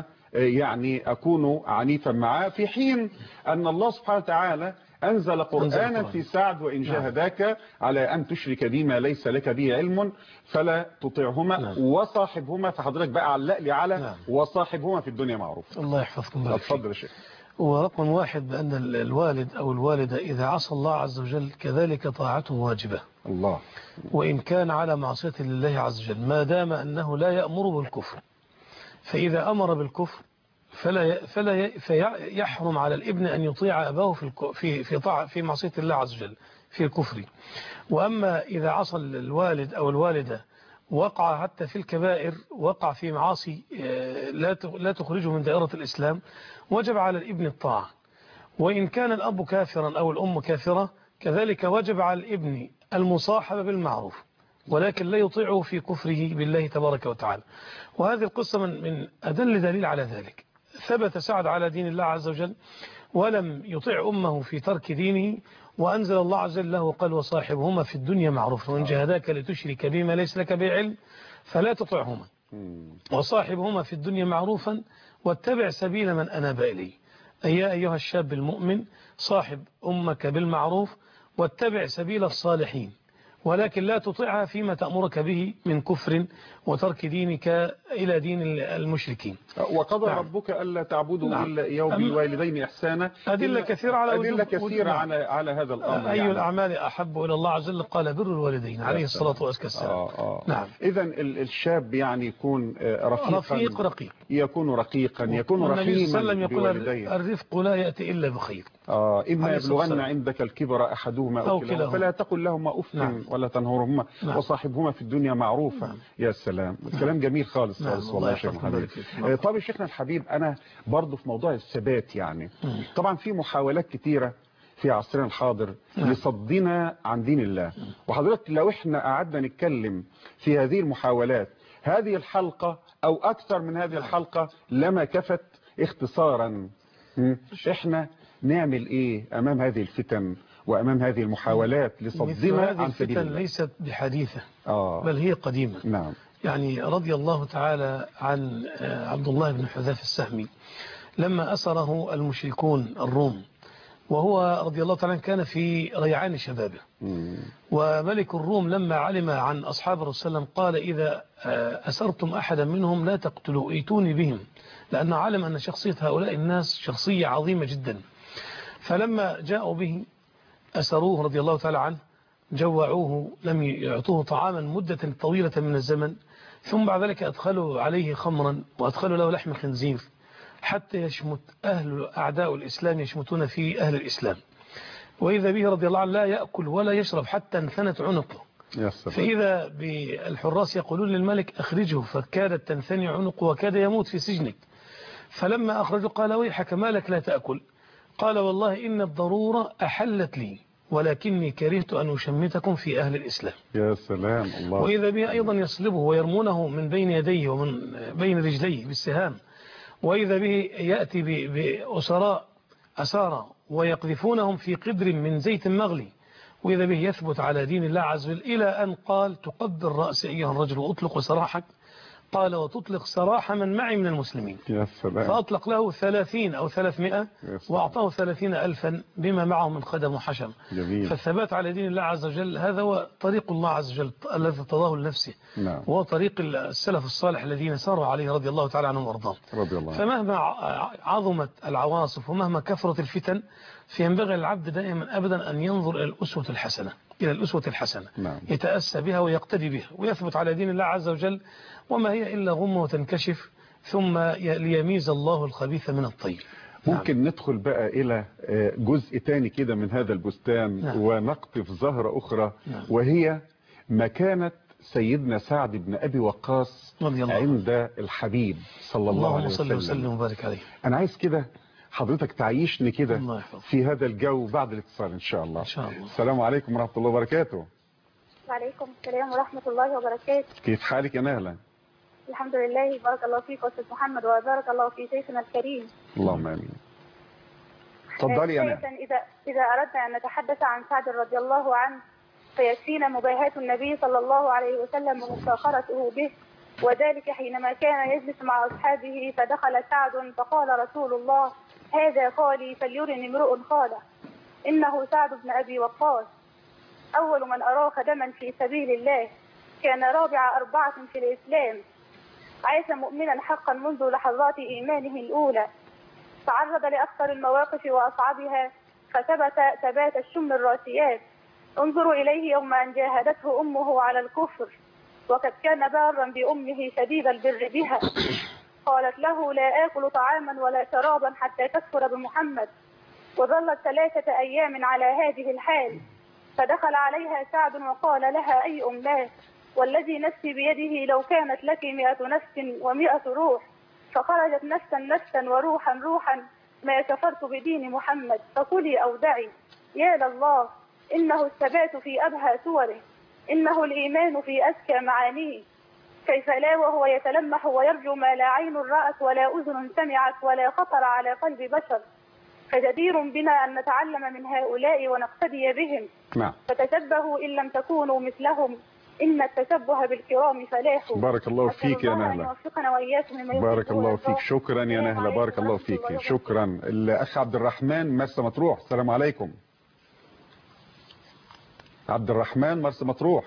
يعني أكون عنيفا معاه في حين أن الله سبحانه وتعالى أنزل قرآنا في سعد وإن جاهداك على أن تشرك بي ما ليس لك به علم فلا تطيعهما وصاحبهما. فحضرتك بقى علق لي على وصاحبهما في الدنيا معروف. الله يحفظكم. اتفضل يا شيخ. ورقم واحد بأن الوالد أو الوالدة إذا عصى الله عز وجل كذلك طاعته واجبة الله وإن كان على معصية لله عز وجل ما دام أنه لا يأمر بالكفر. فإذا أمر بالكفر فلا فلا فيحرم على الابن أن يطيع أباه في في في طاعة في معصية الله عز وجل في الكفر. وأما إذا عصى الوالد أو الوالدة وقع حتى في الكبائر وقع في معاصي لا لا تخرجه من دائرة الإسلام وجب على الابن الطاعة. وإن كان الأب كافرا أو الأم كافرة كذلك وجب على الابن المصاحبة بالمعروف ولكن لا يطيعه في كفره بالله تبارك وتعالى. وهذه القصة من, من أدل دليل على ذلك. ثبت سعد على دين الله عز وجل ولم يطيع أمه في ترك دينه، وأنزل الله عز وجل له قال وصاحبهما في الدنيا معروف وإن جاهداك لتشرك بما ليس لك به علم فلا تطعهما وصاحبهما في الدنيا معروفا واتبع سبيل من أناب إليه. أي يا أيها الشاب المؤمن صاحب أمك بالمعروف واتبع سبيل الصالحين، ولكن لا تطيعها فيما تأمرك به من كفر وترك دينك إلى دين المشركين. وقضى نعم. ربك ألا تعبدوا نعم. إلا إياه بالوالدين إحسانا. أدلة كثيرة على أدلة كثيرة على على هذا الأمر. أي يعني. الأعمال أحب إلى الله عز وجل قال بر الوالدين عليه الصلاة والسلام. آه آه. نعم. إذا الشاب يعني يكون رفيقا رفيق رقيق يكون رقيقا يكون النبي صلى الله رحيما عليه وسلم بوالديه. يقول الرفق لا يأتي إلا بخير. آه إما عليه الصلاة يبلغن والسلام. عندك الكبر أحدهما أو أو كلاهما كلاهما. فلا تقل لهما أف نعم. ولا تنهرهما نعم. وصاحبهما في الدنيا معروفا. نعم. يا سلام الكلام جميل خالص نعم. خالص الله والله يا شيخ يحفظكم محمد. ويبارك فيكم. آه، طب يا شيخنا الحبيب أنا برضو في موضوع الثبات يعني مم. طبعا في محاولات كتيرة في عصرنا الحاضر نعم. لصدنا عن دين الله. وحضرتك لو احنا قعدنا نتكلم في هذه المحاولات هذه الحلقة أو أكثر من هذه الحلقة لما كفت اختصارا. مم. احنا نعمل ايه امام هذه الفتن وامام هذه المحاولات لصدنا عن سبيل الفتن الله؟ ليست بحديثة آه. بل هي قديمة. نعم. يعني رضي الله تعالى عن عبد الله بن حذافة السهمي لما أسره المشركون الروم، وهو رضي الله تعالى كان في ريعان شبابه. مم. وملك الروم لما علم عن أصحاب الرسول صلى الله عليه وسلم قال إذا أسرتم أحدا منهم لا تقتلوا ائتوني بهم، لأنه علم أن شخصية هؤلاء الناس شخصية عظيمة جدا. فلما جاءوا به أسروه رضي الله تعالى عنه، جوعوه، لم يعطوه طعاما مدة طويلة من الزمن، ثم بعد ذلك أدخلوا عليه خمرا وأدخلوا له لحم خنزير حتى يشمت أهل أعداء الإسلام يشمتون في أهل الإسلام. وإذا به رضي الله عنه لا يأكل ولا يشرب حتى انثنت عنقه. فإذا بالحراس يقولون للملك أخرجه، فكادت تنثني عنقه وكاد يموت في سجنك. فلما أخرجه قال ويحك ما لك لا تأكل؟ قال والله إن الضرورة أحلت لي ولكني كرهت أن أشمتكم في أهل الإسلام. يا سلام الله. وإذا به أيضا يصلبه ويرمونه من بين يديه ومن بين رجليه بالسهام. وإذا به يأتي بأسراء أسارى ويقذفونهم في قدر من زيت مغلي، وإذا به يثبت على دين الله عز وجل إلى أن قال تقبل رأس أيها الرجل وأطلق سراحك، قال وتطلق سراح من معي من المسلمين. يا سلام. فأطلق له ثلاثين أو ثلاثمائة وأعطاه ثلاثين ألفا بما معه من خدم وحشم. جميل. فالثبات على دين الله عز وجل هذا هو طريق الله عز وجل الذي ارتضاه لنفسه. نعم. وهو طريق السلف الصالح الذين ساروا عليه رضي الله تعالى عنهم وارضاهم. رضي الله. فمهما عظمت العواصف ومهما كثرت الفتن فينبغي للعبد دائما أبدا أن ينظر إلى الأسوة الحسنة إلى الأسوة الحسنة. نعم. يتأسى بها ويقتدي بها ويثبت على دين الله عز وجل، وما هي إلا غمة وتنكشف ثم ليميز الله الخبيث من الطيب. ممكن نعم. ندخل بقى إلى جزء تاني كده من هذا البستان. نعم. ونقطف زهرة أخرى. نعم. وهي مكانة سيدنا سعد بن أبي وقاص عند الحبيب صلى الله عليه وسلم. اللهم صل وسلم وبارك عليه. أنا عايز كده حضرتك تعيشني كده في هذا الجو بعد الاتصال إن شاء الله. إن شاء الله. السلام عليكم ورحمة الله وبركاته. وعليكم السلام ورحمة الله وبركاته. كيف حالك يا نهلة؟ الحمد لله، بارك الله فيك أستاذ محمد وبارك الله في شيخنا الكريم. اللهم آمين. تفضلي يا نهلة. إذا إذا أردنا أن نتحدث عن سعد رضي الله عنه فيكفينا مباهاة النبي صلى الله عليه وسلم ومفاخرته به، وذلك حينما كان يجلس مع أصحابه فدخل سعد فقال رسول الله هذا خالي فليرني امرؤ خاله. إنه سعد بن أبي وقاص أول من أراق دما في سبيل الله، كان رابع أربعة في الإسلام، عاش مؤمنا حقا منذ لحظات إيمانه الأولى، تعرض لأكثر المواقف وأصعبها فثبت ثبات الشم الراسيات. انظروا إليه يوم أن جاهدته أمه على الكفر وقد كان بارا بأمه شديد البر بها، قالت له لا آكل طعاما ولا شرابا حتى تكفر بمحمد، وظلت ثلاثة أيام على هذه الحال، فدخل عليها سعد وقال لها أي أماه والذي نفسي بيده لو كانت لك مئة نفس ومئة روح، فخرجت نفسا نفسا وروحا روحا ما كفرت بدين محمد، فكلي أو دعي. يا لله إنه الثبات في أبهى صوره، إنه الإيمان في أزكى معانيه، كيف لا وهو يتلمح ويرجو ما لا عين رأت ولا أذن سمعت ولا خطر على قلب بشر. فجدير بنا أن نتعلم من هؤلاء ونقتدي بهم. نعم. فتشبهوا إن لم تكونوا مثلهم، إن التشبه بالكرام فلاح. بارك الله فيك يا نهلة. بارك الله فيك. شكرا يا نهلة، بارك الله فيك. شكرا. الأخ عبد الرحمن مرسى مطروح، السلام عليكم. عبد الرحمن مرسى مطروح،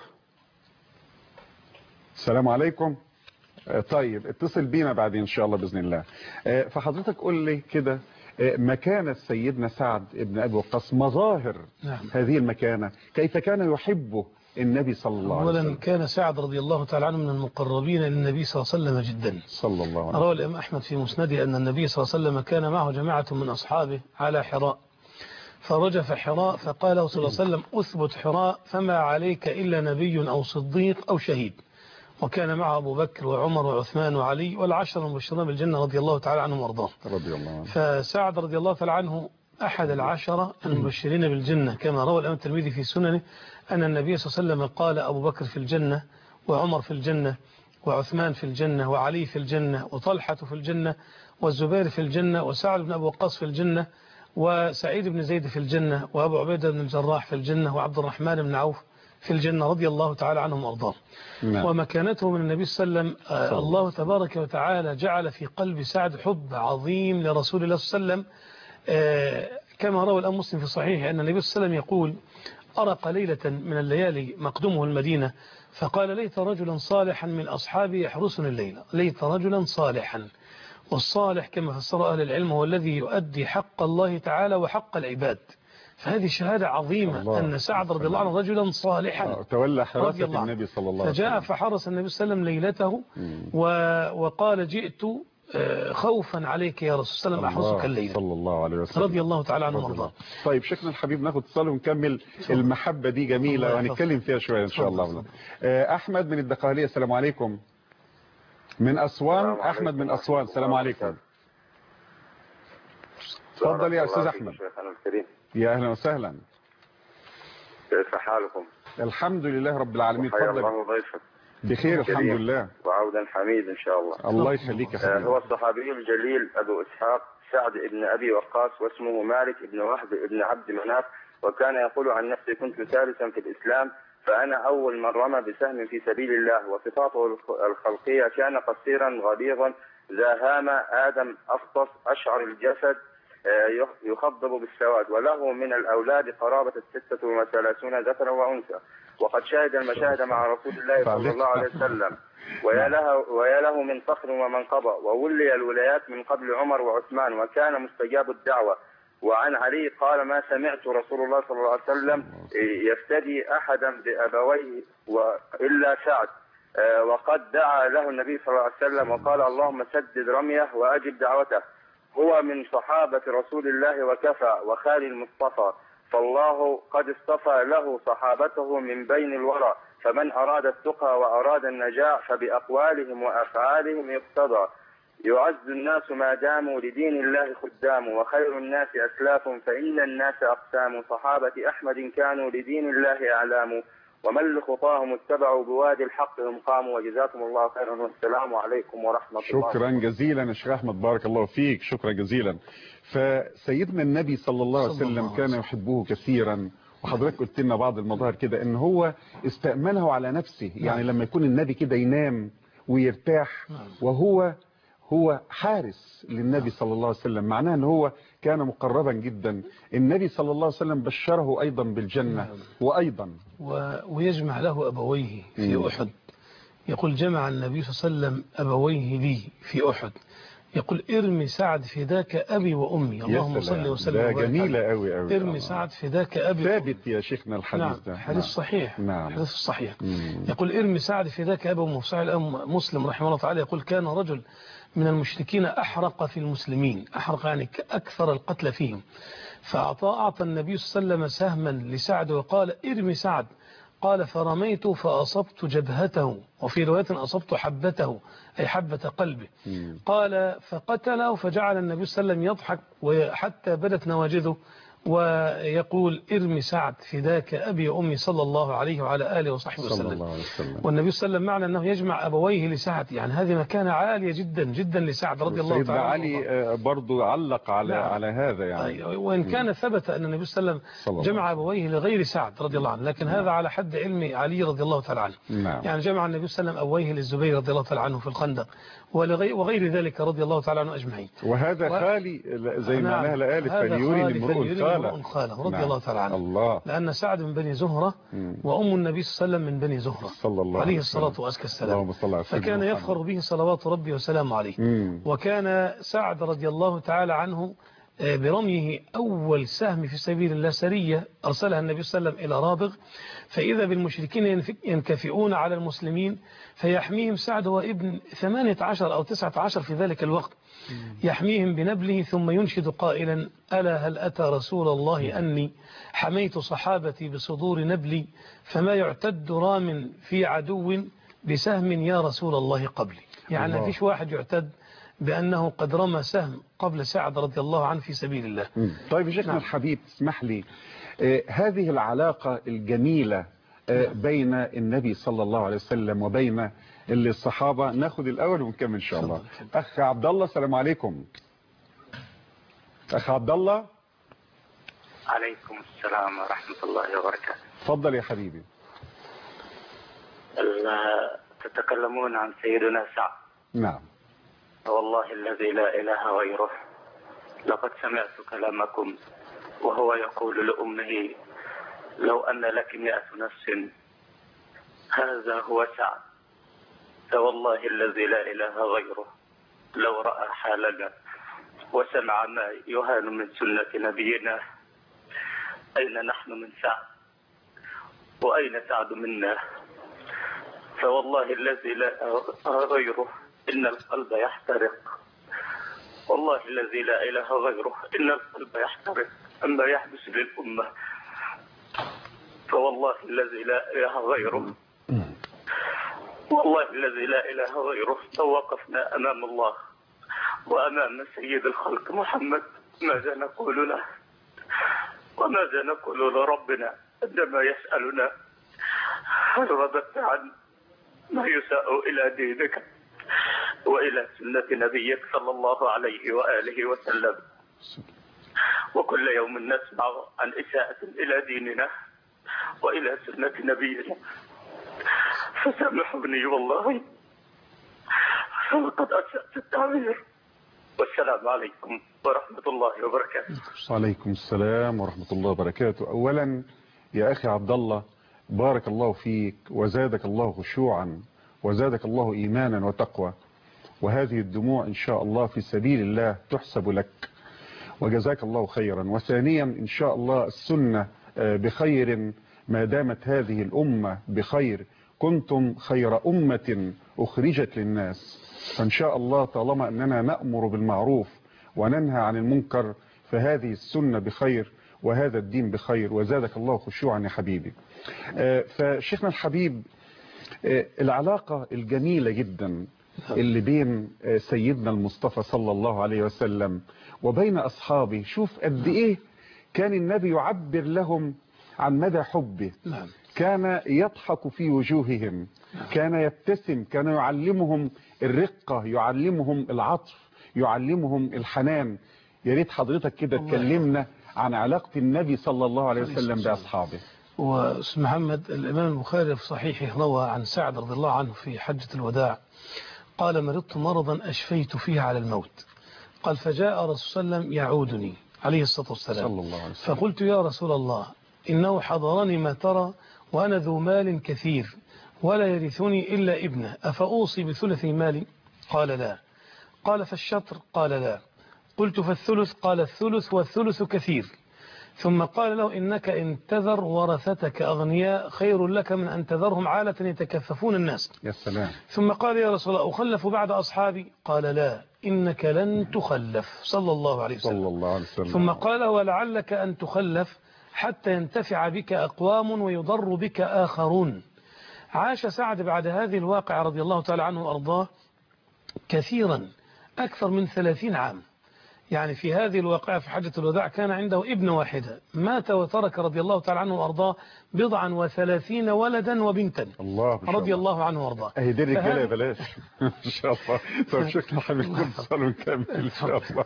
السلام عليكم. طيب اتصل بينا بعدين ان شاء الله باذن الله. فحضرتك قول لي كده مكانة سيدنا سعد ابن ابي وقاص، مظاهر نعم. هذه المكانة، كيف كان يحبه النبي صلى الله عليه وسلم. اولا كان سعد رضي الله تعالى عنه من المقربين للنبي صلى الله عليه وسلم جدا. صلى الله عليه وسلم. روى الامام احمد في مسنده ان النبي صلى الله عليه وسلم كان معه جماعة من اصحابه على حراء، فرجف حراء فقال له صلى الله عليه وسلم اثبت حراء فما عليك الا نبي او صديق او شهيد. وكان معه أبو بكر وعمر وعثمان وعلي والعشر المبشرين بالجنة رضي الله تعالى عنهم وارضاهم. رضي الله عنه. فسعد رضي الله تعالى عنه أحد العشرة المبشرين بالجنة، كما روى الإمام الترمذي في سننه أن النبي صلى الله عليه وسلم قال أبو بكر في الجنة وعمر في الجنة وعثمان في الجنة وعلي في الجنة وطلحة في الجنة والزبير في الجنة وسعد بن أبي وقاص في الجنة وسعيد بن زيد في الجنة وأبو عبيدة بن الجراح في الجنة وعبد الرحمن بن عوف في الجنة رضي الله تعالى عنهم وارضاهم. نعم. ومكانته من النبي صلى الله عليه وسلم آه الله تبارك وتعالى جعل في قلب سعد حب عظيم لرسول الله صلى الله عليه وسلم، آه كما روى الإمام مسلم في صحيحه أن النبي صلى الله عليه وسلم يقول أرق ليلة من الليالي مقدمه المدينة فقال ليت رجلا صالحا من أصحابي يحرسني الليلة، ليت رجلا صالحا. والصالح كما فسر أهل العلم هو الذي يؤدي حق الله تعالى وحق العباد. فهذه شهادة عظيمة أن سعد رضي الله عنه رجلا صالحا تولى حراسة النبي صلى الله عليه وسلم، فجاء فحرس النبي صلى الله عليه وسلم ليلته وقال جئت خوفا عليك يا رسول الله أحرسك الليلة صلى الله عليه وسلم رضي الله تعالى عنه وارضاه. طيب شيخنا الحبيب ناخد اتصال ونكمل المحبة دي جميلة وهنتكلم فيها شوية إن شاء الله. أحمد من الدقهلية، السلام عليكم. من أسوان، أحمد من أسوان، السلام عليكم. تفضل يا أستاذ أحمد. يا أهلا وسهلا. كيف حالكم؟ الحمد لله رب العالمين. تفضل. الله ضيفك. بخير الحمد لله. وعودا حميد إن شاء الله. الله يخليك يا حبيبي. هو الصحابي الجليل أبو إسحاق سعد بن أبي وقاص، واسمه مالك بن وهب بن عبد مناف، وكان يقول عن نفسه كنت ثالثا في الإسلام، فأنا أول من رمى بسهم في سبيل الله. وصفاته الخلقية كان قصيرا غليظا ذا هامة آدم أفطس أشعر الجسد يخضب بالسواد، وله من الأولاد قرابة الستة وثلاثون ذكرا وأنثى، وقد شاهد المشاهد مع رسول الله صلى الله عليه وسلم، ويا له, ويا له من فخر ومنقبة، وولي الولايات من قبل عمر وعثمان، وكان مستجاب الدعوة. وعن علي قال ما سمعت رسول الله صلى الله عليه وسلم يفتدي أحدا بأبويه إلا سعد، وقد دعا له النبي صلى الله عليه وسلم وقال اللهم سدد رميه وأجب دعوته. هو من صحابة رسول الله وكفى وخال المصطفى، فالله قد اصطفى له صحابته من بين الورى، فمن أراد التقى وأراد النجاة فبأقوالهم وأفعالهم يقتضى. يعز الناس ما داموا لدين الله خدام، وخير الناس أسلاف فإن الناس أقسام. صحابة أحمد كانوا لدين الله أعلام، ومن لخطاهم اتبعوا بوادي الحق هم قاموا. وجزاكم الله خيرا والسلام عليكم ورحمة الله. شكرا جزيلا يا شيخ أحمد، بارك الله فيك، شكرا جزيلا. فسيدنا النبي صلى الله عليه وسلم كان يحبه كثيرا، وحضرتك قلت لنا بعض المظاهر كده ان هو استأمنه على نفسه، يعني لما يكون النبي كده ينام ويرتاح وهو هو حارس للنبي صلى الله عليه وسلم، معناه ان هو كان مقربا جدا. النبي صلى الله عليه وسلم بشره ايضا بالجنة وايضا ويجمع له ابويه في احد. يقول جمع النبي صلى الله عليه وسلم ابويه لي في احد، يقول ارمي سعد فداك ابي وامي، اللهم صل وسلم وبارك. ده جميله قوي قوي. ارمي سعد فداك ابي. ثابت يا شيخنا الحديث نعم ده. حديث صحيح. نعم حديث صحيح. مم. يقول ارمي سعد فداك ابي وامي. صحيح الامام مسلم رحمه الله تعالى يقول كان رجل من المشركين احرق في المسلمين، احرق يعني اكثر القتل فيهم، فاعطى اعطى النبي صلى الله عليه وسلم سهما لسعد وقال ارمي سعد، قال فرميت فأصبت جبهته، وفي رواية أصبت حبته أي حبة قلبه. مم. قال فقتله، فجعل النبي صلى الله عليه وسلم يضحك حتى بدت نواجذه ويقول ارمي سعد فداك أبي وأمي صلى الله عليه وعلى آله وصحبه صلى وسلم. الله عليه وسلم. والنبي صلى الله عليه وسلم معنى أنه يجمع أبويه لسعد، يعني هذه مكانة عالية جدا جدا لسعد رضي الله سيدنا تعالى علي آه، برضو علق على نعم. على هذا يعني. وإن كان ثبت أن النبي صلى الله عليه وسلم جمع أبويه لغير سعد رضي الله عنه، لكن هذا على حد علم علي رضي الله تعالى عنه. نعم. يعني جمع النبي صلى الله عليه وسلم أبويه للزبير رضي الله تعالى عنه في الخندق ولغير وغير ذلك رضي الله تعالى عنه أجمعين. وهذا و... خالي زي ما نعم. قالها الآلة فليوري المرء خاله خاله رضي نعم. الله تعالى عنه. الله. لأن سعد من بني زهرة مم. وأم النبي صلى الله عليه وسلم من بني زهرة صلى الله عليه الصلاة وأزكى السلام، فكان يفخر به صلوات ربي وسلامه عليه. مم. وكان سعد رضي الله تعالى عنه برميه أول سهم في سبيل الله سرية أرسلها النبي صلى الله عليه وسلم إلى رابغ، فإذا بالمشركين ينكفئون على المسلمين فيحميهم سعد هو ابن ثمانية عشر أو تسعة عشر في ذلك الوقت، يحميهم بنبله ثم ينشد قائلا ألا هل أتى رسول الله أني حميت صحابتي بصدور نبلي فما يعتد رام في عدو بسهم يا رسول الله قبلي. يعني ما فيش واحد يعتد بأنه قد رمى سهم قبل سعد رضي الله عنه في سبيل الله. مم. طيب شيخنا نعم. الحبيب اسمح لي آه هذه العلاقة الجميلة آه نعم. بين النبي صلى الله عليه وسلم وبين اللي الصحابة، ناخد الأول ونكمل إن شاء الله. أخ عبد الله السلام عليكم. أخ عبد الله. عليكم السلام ورحمة الله وبركاته. تفضل يا حبيبي. تتكلمون عن سيدنا سعد. نعم. والله الذي لا إله غيره لقد سمعت كلامكم وهو يقول لأمه لو أن لك مئة نفس هذا هو سعد، فوالله الذي لا إله غيره لو رأى حالنا وسمع ما يهان من سنة نبينا أين نحن من سعد وأين سعد منا؟ فوالله الذي لا غيره إن القلب يحترق، والله الذي لا إله غيره إن القلب يحترق أما يحدث للأمة، فوالله الذي لا إله غيره والله الذي لا إله غيره لو وقفنا أمام الله وأمام سيد الخلق محمد ماذا نقول له وماذا نقول لربنا عندما يسألنا هل رددت عن ما يساء إلى دينك وإلى سنة نبيك صلى الله عليه وآله وسلم؟ وكل يوم نسمع عن إساءة إلى ديننا وإلى سنة نبينا، فسامحوني والله فلقد أسأت التعبير. والسلام عليكم ورحمة الله وبركاته. وعليكم السلام ورحمة الله وبركاته. أولا يا أخي عبد الله بارك الله فيك وزادك الله خشوعا وزادك الله إيمانا وتقوى، وهذه الدموع إن شاء الله في سبيل الله تحسب لك وجزاك الله خيرا. وثانيا إن شاء الله السنة بخير ما دامت هذه الأمة بخير، كنتم خير أمة أخرجت للناس، فإن شاء الله طالما أننا نأمر بالمعروف وننهى عن المنكر فهذه السنة بخير وهذا الدين بخير، وزادك الله خشوعا يا حبيبي. فشيخنا الحبيب العلاقة الجميلة جدا اللي بين سيدنا المصطفى صلى الله عليه وسلم وبين أصحابه، شوف قد إيه كان النبي يعبر لهم عن مدى حبه، كان يضحك في وجوههم، كان يبتسم، كان يعلمهم الرقة، يعلمهم العطف، يعلمهم الحنان. يا ريت حضرتك كده تكلمنا عن علاقة النبي صلى الله عليه وسلم بأصحابه. وأستاذ محمد الإمام البخاري في صحيحه روى عن سعد رضي الله عنه في حجة الوداع قال مرضت مرضا أشفيت فيه على الموت، قال فجاء رسول صلى الله عليه وسلم يعودني عليه الصلاة والسلام صلى الله عليه وسلم. فقلت يا رسول الله إنه حضرني ما ترى وأنا ذو مال كثير ولا يرثني إلا ابنه، أفأوصي بثلث مالي؟ قال لا. قال فالشطر؟ قال لا. قلت فالثلث؟ قال الثلث والثلث كثير. ثم قال له إنك إن تذر ورثتك أغنياء خير لك من أن تذرهم عالة يتكففون الناس. يا سلام. ثم قال يا رسول الله أخلف بعد أصحابي؟ قال لا إنك لن تخلف صلى الله عليه وسلم. صلى الله عليه وسلم. ثم قال ولعلك أن تخلف حتى ينتفع بك أقوام ويضر بك آخرون. عاش سعد بعد هذه الواقعة رضي الله تعالى عنه وأرضاه كثيرا أكثر من ثلاثين عام يعني في هذه الواقعة في حجة الوداع كان عنده ابن واحدة مات وترك رضي الله تعالى عنه وأرضاه بضعا وثلاثين ولدا وبنتا الله رضي الله عنه وأرضاه. اهي دي الرجاله بلاش ان شاء الله. طب شكرا حبيبي، نتصل ونكمل ان شاء الله.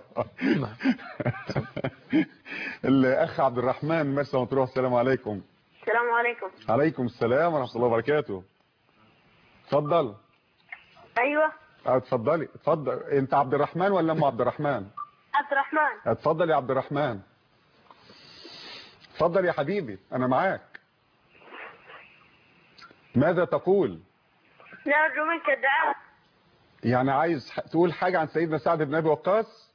الاخ عبد الرحمن مرسى مطروح، السلام عليكم. السلام عليكم. عليكم السلام ورحمه الله وبركاته. اتفضل. ايوه اتفضلي اتفضل. انت عبد الرحمن ولا ام عبد الرحمن؟ عبد الرحمن. اتفضل يا عبد الرحمن. اتفضل يا حبيبي انا معاك. ماذا تقول؟ نرجو منك الدعاء. يعني عايز تقول حاجة عن سيدنا سعد بن ابي وقاص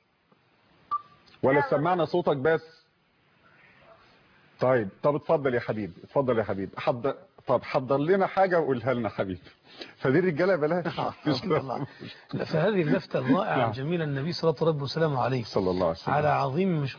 ولا سمعنا صوتك بس؟ طيب طب اتفضل يا حبيبي، اتفضل يا حبيبي. حضر طب حضر لنا حاجة وقولها لنا حبيبي. فدي الرجاله بلاش. فهذه اللفتة الرائعة الجميلة النبي صلى الله عليه وسلم عليه صلى الله عليه وسلم على عظيم مش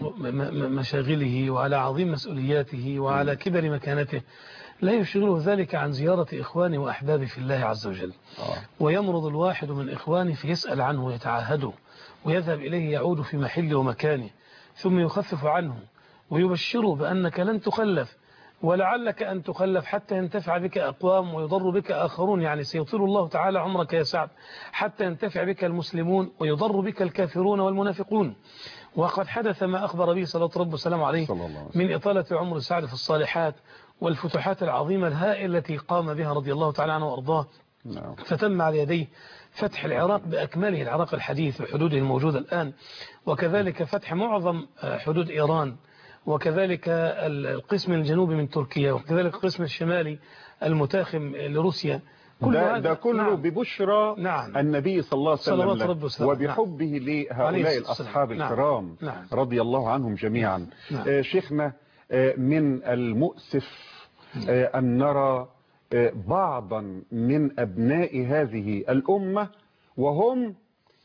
مشاغله وعلى عظيم مسؤولياته وعلى كبر مكانته لا يشغله ذلك عن زيارة إخوانه وأحبابه في الله عز وجل. آه. ويمرض الواحد من إخوانه فيسأل عنه ويتعاهده ويذهب إليه يعود في محله ومكانه ثم يخفف عنه ويبشره بأنك لن تخلف ولعلك أن تخلف حتى ينتفع بك أقوام ويضر بك آخرون. يعني سيطيل الله تعالى عمرك يا سعد حتى ينتفع بك المسلمون ويضر بك الكافرون والمنافقون. وقد حدث ما أخبر به صلى الله عليه عليه من إطالة عمر سعد في الصالحات والفتوحات العظيمة الهائلة التي قام بها رضي الله تعالى عنه وأرضاه. فتم على يديه فتح العراق بأكمله، العراق الحديث بحدوده الموجودة الآن، وكذلك فتح معظم حدود إيران، وكذلك القسم الجنوبي من تركيا، وكذلك القسم الشمالي المتاخم لروسيا. كل ده, ده كله نعم. ببشرى نعم. النبي صلى الله عليه وسلم وبحبه نعم. لهؤلاء الأصحاب الكرام نعم. رضي الله عنهم جميعا. نعم. آه شيخنا آه من المؤسف آه أن نرى آه بعضا من أبناء هذه الأمة وهم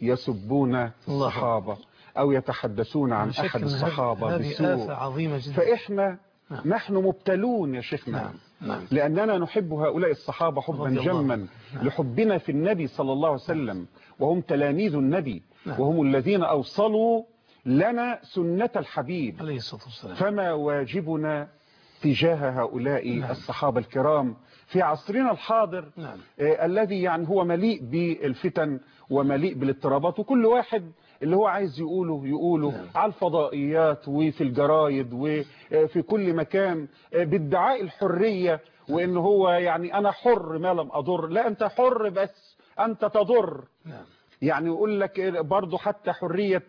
يسبون الصحابة أو يتحدثون عن أحد الصحابة بسوء. عظيمة جدا. فإحنا نعم. نحن مبتلون يا شيخنا نعم. نعم. لأننا نحب هؤلاء الصحابة حبا جما نعم. لحبنا في النبي صلى الله عليه وسلم، وهم تلاميذ النبي نعم. وهم الذين أوصلوا لنا سنة الحبيب عليه الصلاة والسلام. فما واجبنا تجاه هؤلاء نعم. الصحابة الكرام في عصرنا الحاضر نعم. آه الذي يعني هو مليء بالفتن ومليء بالاضطرابات، وكل واحد اللي هو عايز يقوله يقوله نعم. على الفضائيات وفي الجرايد وفي كل مكان بادعاء الحرية، وإن هو يعني أنا حر ما لم أضر. لا، أنت حر بس أنت تضر نعم. يعني يقول لك برضو حتى حرية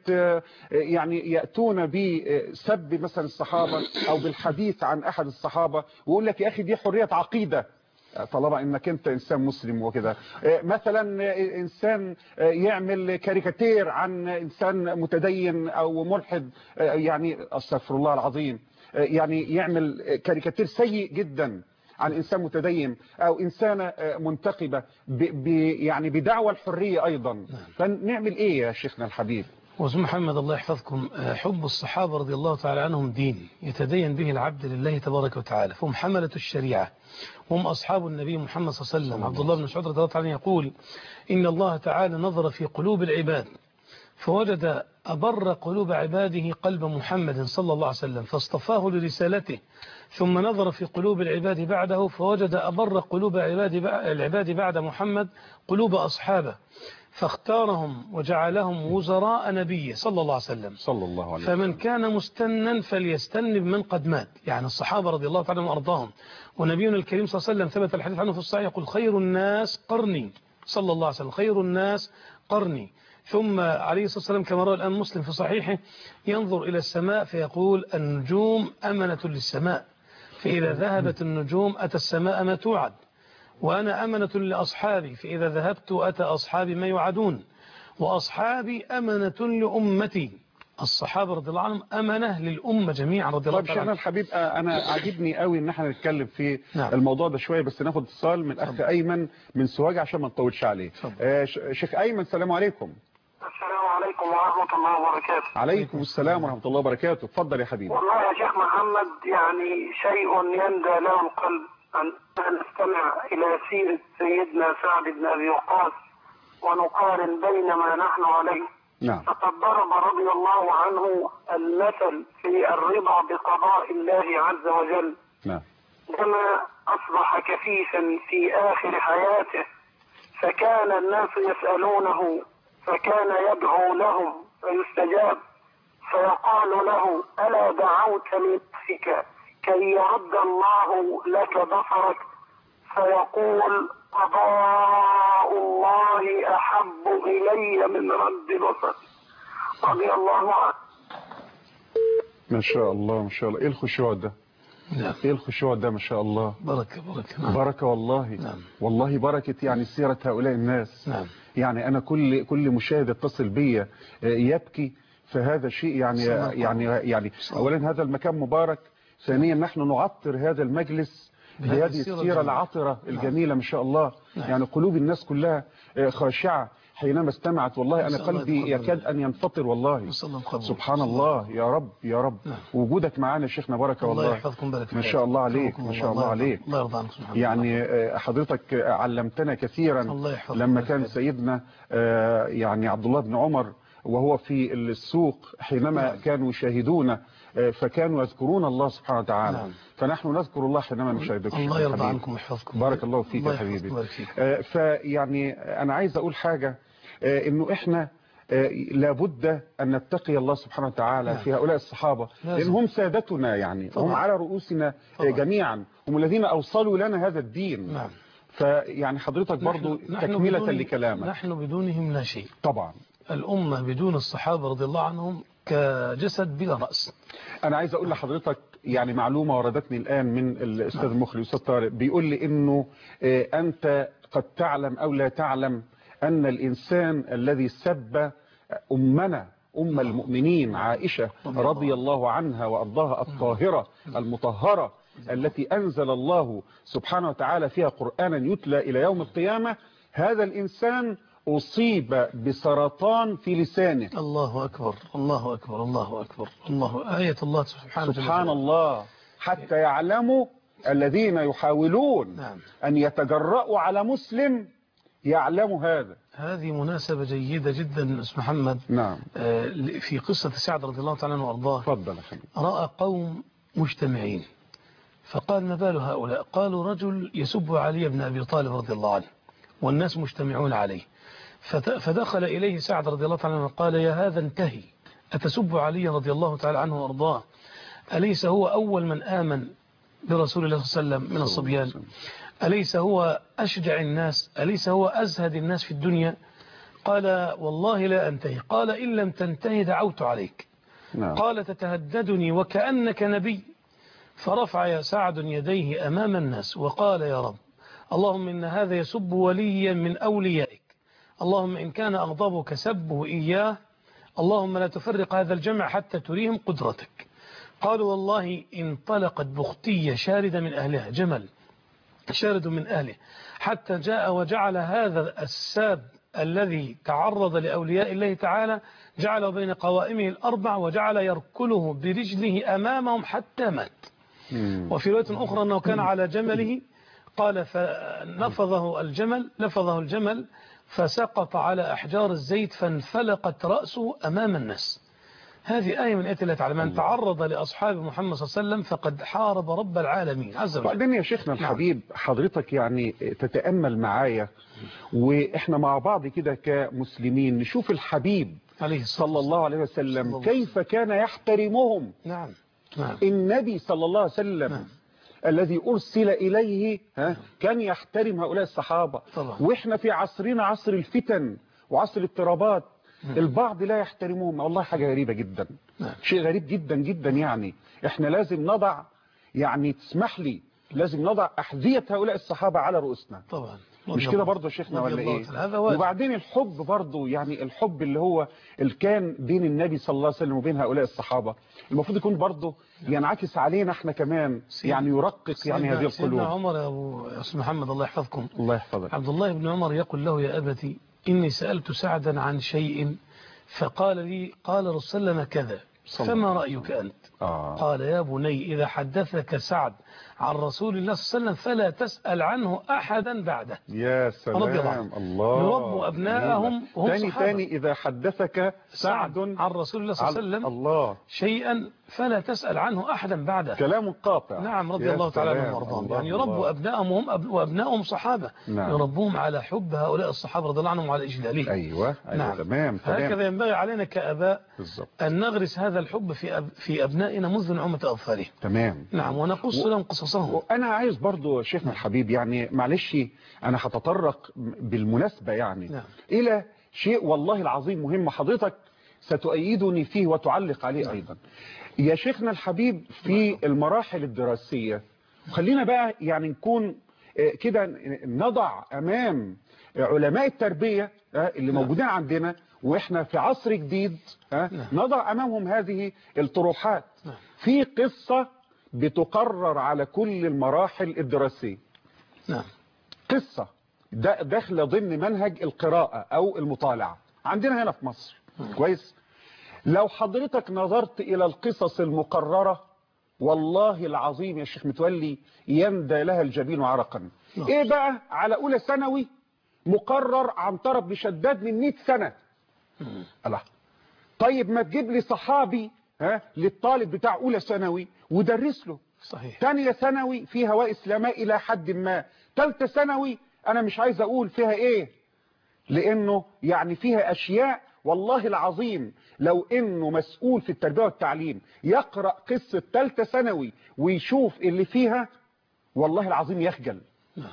يعني يأتون بسب مثلا الصحابة أو بالحديث عن أحد الصحابة ويقول لك يا أخي دي حرية عقيدة طالما انك انت انسان مسلم وكده. مثلا انسان يعمل كاريكاتير عن انسان متدين او ملحد، يعني استغفر الله العظيم، يعني يعمل كاريكاتير سيء جدا عن انسان متدين او انسانه منتقبه ب يعني بدعوى الحريه ايضا. فنعمل ايه يا شيخنا الحبيب؟ وزم محمد الله يحفظكم، حب الصحابه رضي الله تعالى عنهم دين يتدين به العبد لله تبارك وتعالى، فهم حمله الشريعه، هم أصحاب النبي محمد صلى الله عليه وسلم. عبد الله بن مسعود رضي الله عنه يقول إن الله تعالى نظر في قلوب العباد فوجد أبر قلوب عباده قلب محمد صلى الله عليه وسلم فاصطفاه لرسالته، ثم نظر في قلوب العباد بعده فوجد أبر قلوب العباد بعد محمد قلوب أصحابه فاختارهم وجعلهم وزراء نبيه صلى الله عليه وسلم. صلى الله عليه فمن كان مستنا فليستن بمن قد مات، يعني الصحابة رضي الله تعالى عنهم وأرضاهم. ونبينا الكريم صلى الله عليه وسلم ثبت الحديث عنه في الصحيح يقول خير الناس قرني صلى الله عليه وسلم، خير الناس قرني. ثم عليه الصلاة والسلام كما روى الآن مسلم في صحيحه ينظر إلى السماء فيقول النجوم أمنة للسماء، فإذا ذهبت النجوم أتى السماء ما توعد، وأنا أمنة لأصحابي فإذا ذهبت أتى أصحابي ما يوعدون، وأصحابي أمنة لأمتي. الصحابة رضي الله عنهم أمنة للأمة جميعا رضي الله عنهم. طيب شيخنا الحبيب، أنا عجبني قوي إن احنا نتكلم في نعم. الموضوع ده شوية، بس ناخد اتصال من أخ أيمن من سوهاج عشان ما نطولش عليه. آه شيخ أيمن السلام عليكم. السلام عليكم ورحمة الله وبركاته. عليكم السلام ورحمة الله وبركاته. اتفضل يا حبيبي. والله يا شيخ محمد يعني شيء يندى له القلب أن نستمع إلى سيرة سيدنا سعد بن أبي وقاص ونقارن بين ما نحن عليه نعم. فقد ضرب رضي الله عنه المثل في الرضا بقضاء الله عز وجل. نعم. لما أصبح كفيفا في آخر حياته فكان الناس يسألونه فكان يدعو لهم فيستجاب، فيقال له: ألا دعوت لنفسك كي يرد الله لك بصرك؟ فيقول: قضاء الله أحب إلي من رد بصري، رضي الله عنه. ما شاء الله ما شاء الله. ايه الخشوع ده؟ نعم. ايه الخشوع ده؟ ما شاء الله. بركة بركة. نعم. بركة والله. نعم. والله بركة يعني سيرة هؤلاء الناس. نعم. يعني انا كل كل مشاهد يتصل بيا يبكي، فهذا شيء يعني يعني يعني اولا هذا المكان مبارك، ثانيا نحن نعطر هذا المجلس بهذه السيرة العطرة الجميلة ما شاء الله. نعم. يعني قلوب الناس كلها خاشعة حينما استمعت. والله أنا قلبي يكاد أن ينفطر والله. سبحان الله. يا رب يا رب. نعم. وجودك معانا شيخنا بركة والله. الله يحفظكم بركة. ما شاء الله عليك ما شاء الله عليك. الله يرضى عنك. يعني حضرتك علمتنا كثيرا لما كان سيدنا يعني عبد الله بن عمر وهو في السوق حينما نعم. كانوا يشاهدون فكانوا يذكرون الله سبحانه وتعالى. نعم. فنحن نذكر الله حينما نشاهدك. الله يرضى عنكم ويحفظكم. بارك الله فيك يا حبيبي. فيعني أنا عايز أقول حاجة، إنه إحنا لابد أن نتقي الله سبحانه وتعالى. نعم. في هؤلاء الصحابة لأن هم سادتنا، يعني طبعا. هم على رؤوسنا طبعا. جميعا، هم الذين أوصلوا لنا هذا الدين. نعم. فيعني حضرتك برضو نحن تكملة بدون لكلامك. نحن بدونهم لا شيء طبعا. الأمة بدون الصحابة رضي الله عنهم كجسد بلا رأس. أنا عايز أقول لحضرتك يعني معلومة وردتني الآن من الأستاذ المخرج الأستاذ طارق، بيقول لي إنه أنت قد تعلم أو لا تعلم أن الإنسان الذي سب أمنا أم المؤمنين عائشة رضي الله عنها وأرضاها الطاهرة المطهرة التي أنزل الله سبحانه وتعالى فيها قرآنا يتلى إلى يوم القيامة، هذا الإنسان أصيب بسرطان في لسانه. الله أكبر الله أكبر الله أكبر. الله آية الله سبحانه سبحان الله. حتى يعلموا الذين يحاولون نعم. أن يتجرؤوا على مسلم يعلموا هذا. هذه مناسبة جيدة جدا أستاذ محمد. نعم. في قصة سعد رضي الله تعالى عنه وأرضاه. تفضل يا حبيبي. رأى قوم مجتمعين فقال: ما بال هؤلاء؟ قالوا: رجل يسب علي بن أبي طالب رضي الله عنه والناس مجتمعون عليه. فدخل إليه سعد رضي الله تعالى عنه وقال: يا هذا انتهي، أتسب علي رضي الله تعالى عنه وأرضاه؟ أليس هو أول من آمن برسول الله صلى الله عليه وسلم من الصبيان؟ أليس هو أشجع الناس؟ أليس هو أزهد الناس في الدنيا؟ قال: والله لا أنتهي. قال: إن لم تنتهي دعوت عليك. نعم. قال: تتهددني وكأنك نبي. فرفع يا سعد يديه أمام الناس وقال: يا رب، اللهم إن هذا يسب وليا من أوليائك، اللهم إن كان أغضبك سبه إياه، اللهم لا تفرق هذا الجمع حتى تريهم قدرتك. قالوا: والله انطلقت بختية شاردة من أهلها، جمل شارد من أهله، حتى جاء وجعل هذا الساب الذي تعرض لأولياء الله تعالى جعل بين قوائمه الأربع وجعل يركله برجله أمامهم حتى مات. وفي رواية أخرى أنه كان على جمله، قال فنفضه الجمل لفظه الجمل فسقط على أحجار الزيت فانفلقت رأسه أمام الناس. هذه آية من آيات الله تعالى. من تعرض لأصحاب محمد صلى الله عليه وسلم فقد حارب رب العالمين عز وجل. بعدين يا شيخنا الحبيب حضرتك يعني تتأمل معايا وإحنا مع بعض كده كمسلمين نشوف الحبيب عليه صلى الله عليه وسلم كيف كان يحترمهم. نعم. نعم. النبي صلى الله عليه وسلم نعم. الذي أرسل إليه ها كان يحترم هؤلاء الصحابة. طبعا. وإحنا في عصرنا عصر الفتن وعصر الاضطرابات البعض لا يحترمهم. والله حاجة غريبة جدا. نعم. شيء غريب جدا جدا. يعني احنا لازم نضع يعني تسمح لي لازم نضع أحذية هؤلاء الصحابة على رؤوسنا. طبعا. مش كده برضه يا شيخنا ولا ايه؟ وبعدين الحب برضه يعني الحب اللي هو اللي كان بين النبي صلى الله عليه وسلم وبين هؤلاء الصحابة المفروض يكون برضه ينعكس علينا احنا كمان يعني يرقق يعني هذه القلوب. سيدنا عمر يا ابو استاذ محمد الله يحفظكم. الله يحفظك. عبد الله بن عمر يقول له: يا أبتي إني سألت سعدا عن شيء فقال لي قال رسول الله كذا، فما رأيك أنت؟ آه. قال يا بني إذا حدثك سعد عن رسول الله صلى الله عليه وسلم فلا تسأل عنه أحدا بعده. يا سلام. رضي الله عنه. الله يربوا أبناءهم وهم تاني صحابة. تاني إذا حدثك سعد عن رسول الله صلى الله عليه وسلم الله شيئا فلا تسأل عنه أحدا بعده. كلام قاطع. نعم رضي الله تعالى عنهم وارضاهم. يعني يربوا أبنائهم وهم أب... وأبنائهم صحابة. نعم. يربوهم على حب هؤلاء الصحابة رضي الله عنهم وعلى إجلالهم. أيوة, أيوة. نعم. تمام تمام. هكذا ينبغي علينا كآباء بالضبط أن نغرس هذا الحب في أب... في أبنائنا منذ نعومة أظفارهم. تمام. نعم ونقص لهم قصصهم. وأنا عايز برضو شيخنا الحبيب يعني معلش أنا هتطرق بالمناسبة يعني نعم. إلى شيء والله العظيم مهم حضرتك ستؤيدني فيه وتعلق عليه نعم. أيضا يا شيخنا الحبيب في المراحل الدراسية. خلينا بقى يعني نكون كده نضع أمام علماء التربية اللي موجودين عندنا وإحنا في عصر جديد نضع أمامهم هذه الطروحات. في قصة بتقرر على كل المراحل الدراسية. نعم. قصة داخله ضمن منهج القراءة أو المطالعة عندنا هنا في مصر. كويس. لو حضرتك نظرت إلى القصص المقررة والله العظيم يا شيخ متولي يندى لها الجبين عرقا. إيه بقى على أولى ثانوي مقرر عنترة بن شداد من مئة سنة. الله. طيب ما تجيب لي صحابي ها للطالب بتاع أولى ثانوي ودرس له. صحيح. ثانية ثانوي في هواء إسلاماء إلى حد ما. ثالثة ثانوي أنا مش عايز أقول فيها إيه لأنه يعني فيها أشياء والله العظيم لو إنه مسؤول في التربية والتعليم يقرأ قصة ثالثة ثانوي ويشوف اللي فيها والله العظيم يخجل. نعم.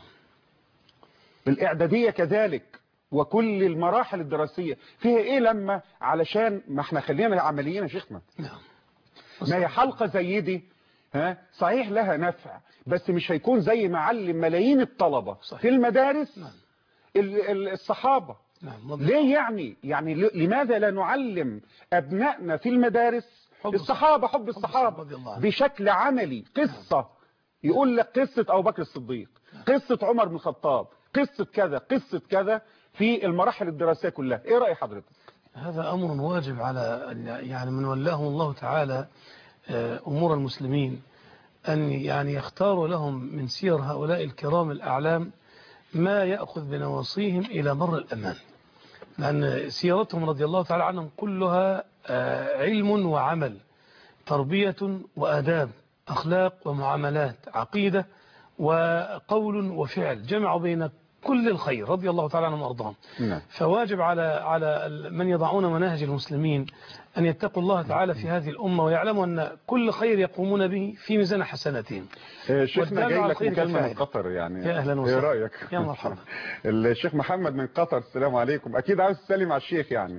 الإعدادية كذلك وكل المراحل الدراسية فيها إيه لما علشان ما احنا خلينا عمليين يا شيخنا. نعم. ما هي حلقة زي دي ها صحيح لها نفع بس مش هيكون زي ما علم ملايين الطلبة صحيح. في المدارس نعم. الصحابة. نعم. ليه يعني يعني لماذا لا نعلم أبنائنا في المدارس حب الصحابة حب الصحابة بشكل عملي. قصة يقول لك قصة أبو بكر الصديق قصة عمر بن الخطاب قصة كذا قصة كذا في المراحل الدراسية كلها. ايه رأي حضرتك؟ هذا أمر واجب على يعني من ولاه الله تعالى أمور المسلمين أن يعني يختاروا لهم من سير هؤلاء الكرام الأعلام ما يأخذ بنواصيهم إلى بر الأمان. لأن سيرتهم رضي الله تعالى عنهم كلها علم وعمل تربية وآداب أخلاق ومعاملات عقيدة وقول وفعل جمعوا بين كل الخير رضي الله تعالى عنهم وارضاهم. فواجب على على من يضعون مناهج المسلمين أن يتقوا الله تعالى في هذه الأمة ويعلموا أن كل خير يقومون به في ميزان حسناتهم. شيخنا جاي لك مكالمة من قطر يعني يا أهلا وسهلا. ايه رأيك؟ يا مرحبا. الشيخ محمد من قطر السلام عليكم. أكيد عاوز تسلم على الشيخ يعني.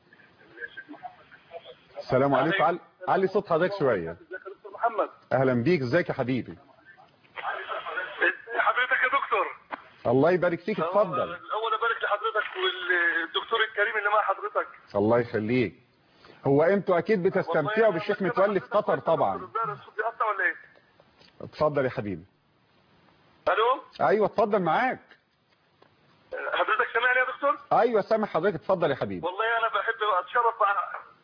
السلام عليكم. علي, علي صوت حضرتك شوية. محمد أهلا بيك. ازيك يا حبيبي؟ حضرتك يا دكتور الله يبارك فيك. اتفضل. الاول ابارك لحضرتك والدكتور الكريم اللي مع حضرتك. الله يخليك. هو انتوا اكيد بتستمتعوا بالشيخ متولي في قطر طبعا. اتفضل يا حبيبي. الو. ايوه اتفضل معاك. حضرتك سامعني يا دكتور؟ ايوه سامع حضرتك. اتفضل يا حبيبي. والله انا بحب اتشرف مع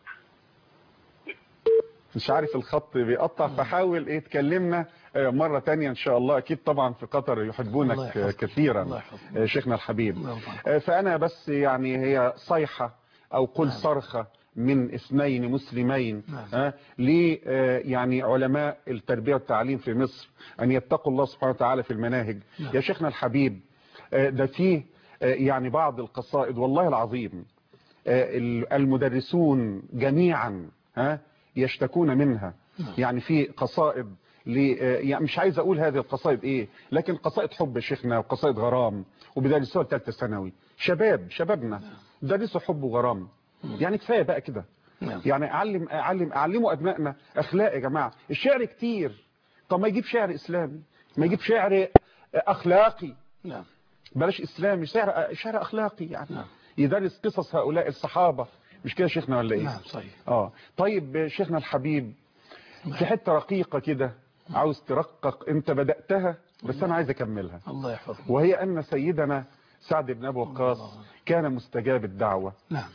مش عارف الخط بيقطع فحاول ايه تكلمنا مرة تانية ان شاء الله. اكيد طبعا في قطر يحبونك كثيرا شيخنا الحبيب. فانا بس يعني هي صيحة او قل صرخة من اثنين مسلمين ها لي يعني علماء التربية والتعليم في مصر ان يتقوا الله سبحانه وتعالى في المناهج. يا شيخنا الحبيب ده فيه يعني بعض القصائد والله العظيم المدرسون جميعا ها يشتكون منها. يعني في قصائد يعني مش عايز اقول هذه القصائد ايه لكن قصائد حب شيخنا وقصائد غرام وبيدرسوها ثالثه ثانوي. شباب شبابنا درسوا حب وغرام. يعني كفايه بقى كده. يعني اعلم اعلم اعلموا ابنائنا اخلاق يا جماعه. الشعر كتير. طب ما يجيب شعر اسلامي ما يجيب شعر اخلاقي. نعم. بلاش اسلامي شعر شعر اخلاقي يعني. نعم. يدرس قصص هؤلاء الصحابه. مش كده شيخنا ولا ايه؟ نعم صحيح. اه طيب شيخنا الحبيب في حته رقيقه كده عاوز ترقق انت بدأتها بس انا عايز اكملها. الله يحفظك. وهي ان سيدنا سعد بن ابي وقاص كان مستجاب الدعوه. نعم.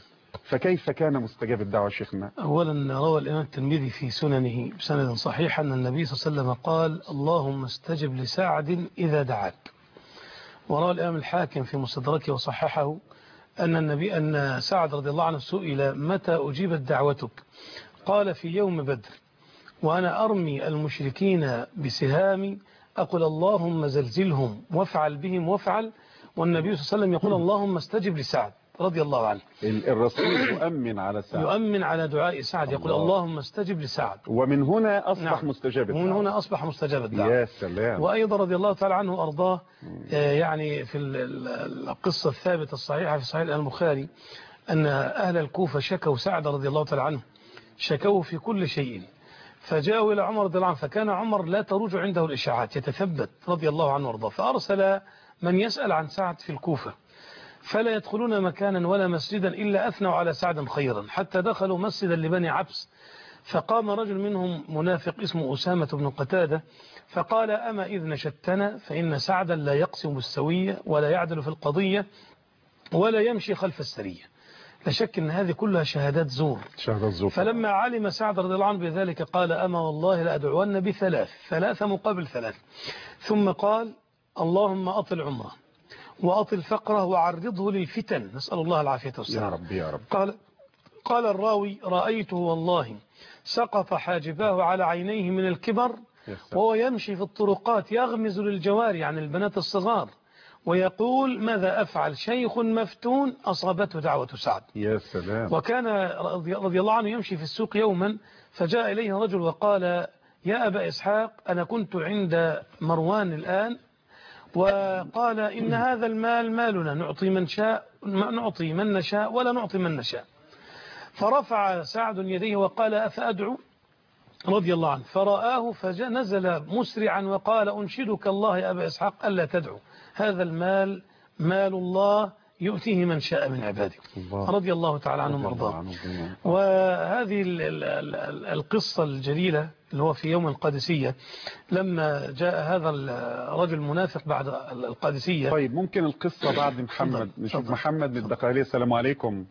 فكيف كان مستجاب الدعوة شيخنا؟ أولا روى الإمام الترمذي في سننه بسند صحيح أن النبي صلى الله عليه وسلم قال اللهم استجب لسعد إذا دعاك. وروى الإمام الحاكم في مستدركه وصححه أن النبي أن سعد رضي الله عنه سئل متى أجيبت دعوتك؟ قال في يوم بدر وأنا أرمي المشركين بسهامي أقول اللهم زلزلهم وافعل بهم وافعل، والنبي صلى الله عليه وسلم يقول اللهم استجب لسعد رضي الله عنه. الرسول يؤمن على سعد، يؤمن على دعاء سعد، يقول الله. اللهم استجب لسعد، ومن هنا أصبح نعم. مستجاب الدعوة. ومن هنا أصبح مستجاب الدعوة. يا سلام. وأيضا رضي الله تعالى عنه وأرضاه يعني في القصة الثابتة الصحيحة في صحيح البخاري أن أهل الكوفة شكوا سعد رضي الله تعالى عنه، شكوه في كل شيء، فجاءوا إلى عمر رضي الله عنه، فكان عمر لا تروج عنده الإشاعات، يتثبت رضي الله عنه وارضاه، فأرسل من يسأل عن سعد في الكوفة، فلا يدخلون مكانا ولا مسجدا إلا أثنوا على سعد خيرا، حتى دخلوا مسجدا لبني عبس، فقام رجل منهم منافق اسمه أسامة بن قتادة فقال أما إذ نشدتنا فإن سعدا لا يقسم السوية ولا يعدل في القضية ولا يمشي خلف السرية. لا شك أن هذه كلها شهادات زور. شهادات زور. فلما علم سعد رضي الله عنه بذلك قال أما والله لأدعون بثلاث، ثلاثة مقابل ثلاث، ثم قال اللهم أطل عمره وأطل فقره وعرضه للفتن، نسأل الله العافية والسلام. يا رب يا رب. قال قال الراوي رأيته والله سقط حاجباه على عينيه من الكبر وهو يمشي في الطرقات يغمز للجواري عن البنات الصغار ويقول ماذا أفعل شيخ مفتون أصابته دعوة سعد. يا سلام. وكان رضي الله عنه يمشي في السوق يوما فجاء إليه رجل وقال يا أبا إسحاق أنا كنت عند مروان الآن وقال إن هذا المال مالنا نعطي من شاء نعطي من نشاء ولا نعطي من نشاء. فرفع سعد يديه وقال أفأدعو رضي الله عنه، فرآه فنزل مسرعا وقال أنشدك الله يا أبا إسحاق ألا تدعو، هذا المال مال الله يؤتيه من شاء من عباده الله. رضي الله تعالى عنهم وارضاه. وهذه ال ال ال القصة الجليلة اللي هو في يوم القادسية لما جاء هذا الرجل المنافق بعد القادسية. طيب ممكن القصة بعد محمد نشوف محمد من الدقهلية. السلام عليكم.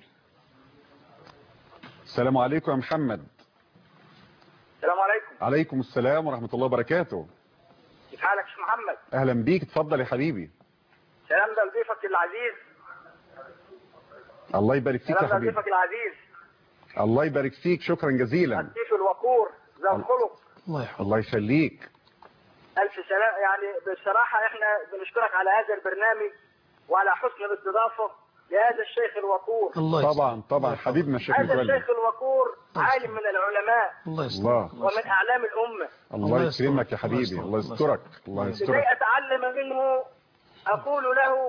السلام عليكم يا محمد. السلام عليكم. عليكم السلام ورحمة الله وبركاته. كيف حالك يا محمد؟ أهلا بيك، اتفضل يا حبيبي. سلام ده لضيفك العزيز. الله يبارك فيك يا حبيبي. سلام ده لضيفك العزيز. الله يبارك فيك، شكرا جزيلا. الضيف الوقور ذا الخلق. الله يحفظك. الله يخليك. ألف سلام. يعني بصراحة احنا بنشكرك على هذا البرنامج وعلى حسن الاستضافة لهذا الشيخ الوقور. الله طبعا طبعا حبيبنا الشيخ هذا متولي. الشيخ الوقور عالم من العلماء الله ومن أعلام الأمة. الله يكرمك يا حبيبي، الله يسترك الله يسترك. لكي أتعلم منه أقول له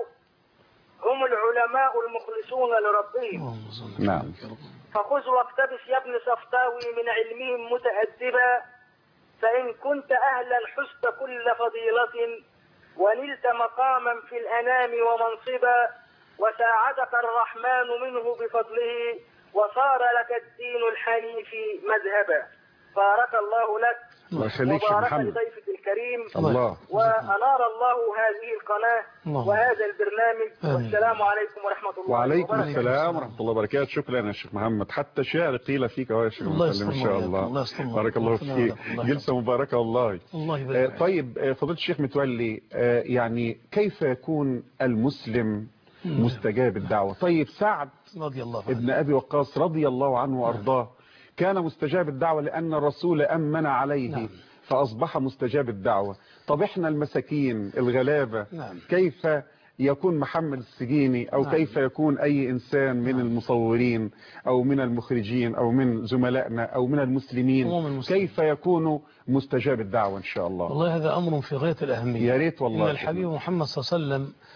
هم العلماء المخلصون لربهم. نعم. فخذ واقتبس يا ابن صفطاوي من علمهم متأدبا، فإن كنت أهلا حست كل فضيلة ونلت مقاما في الأنام ومنصبا، وساعدك الرحمن منه بفضله وصار لك الدين الحنيف مذهبا. بارك الله لك وبارك لضيفك الكريم الله. وأنار الله هذه القناة الله. وهذا البرنامج. والسلام عليكم ورحمة الله وعليكم وبركاته. السلام ورحمة الله وبركاته. شكرا يا شيخ محمد، حتى شعر قيل فيك يا شيخ محمد ما شاء الله. الله بارك الله فيك، جلسة مباركة والله. الله يبارك. طيب فضيلة الشيخ متولي، يعني كيف يكون المسلم مستجاب الدعوة؟ طيب سعد رضي الله عنه ابن أبي وقاص رضي الله عنه وأرضاه كان مستجاب الدعوة لأن الرسول أمن عليه. نعم. فأصبح مستجاب الدعوة. طب احنا المساكين الغلابة. نعم. كيف يكون محمد السجيني أو نعم. كيف يكون أي إنسان من نعم. المصورين أو من المخرجين أو من زملائنا أو من المسلمين كيف يكون مستجاب الدعوة إن شاء الله؟ والله هذا أمر في غاية الأهمية. يا ريت والله. إن الحبيب محمد صلى الله عليه وسلم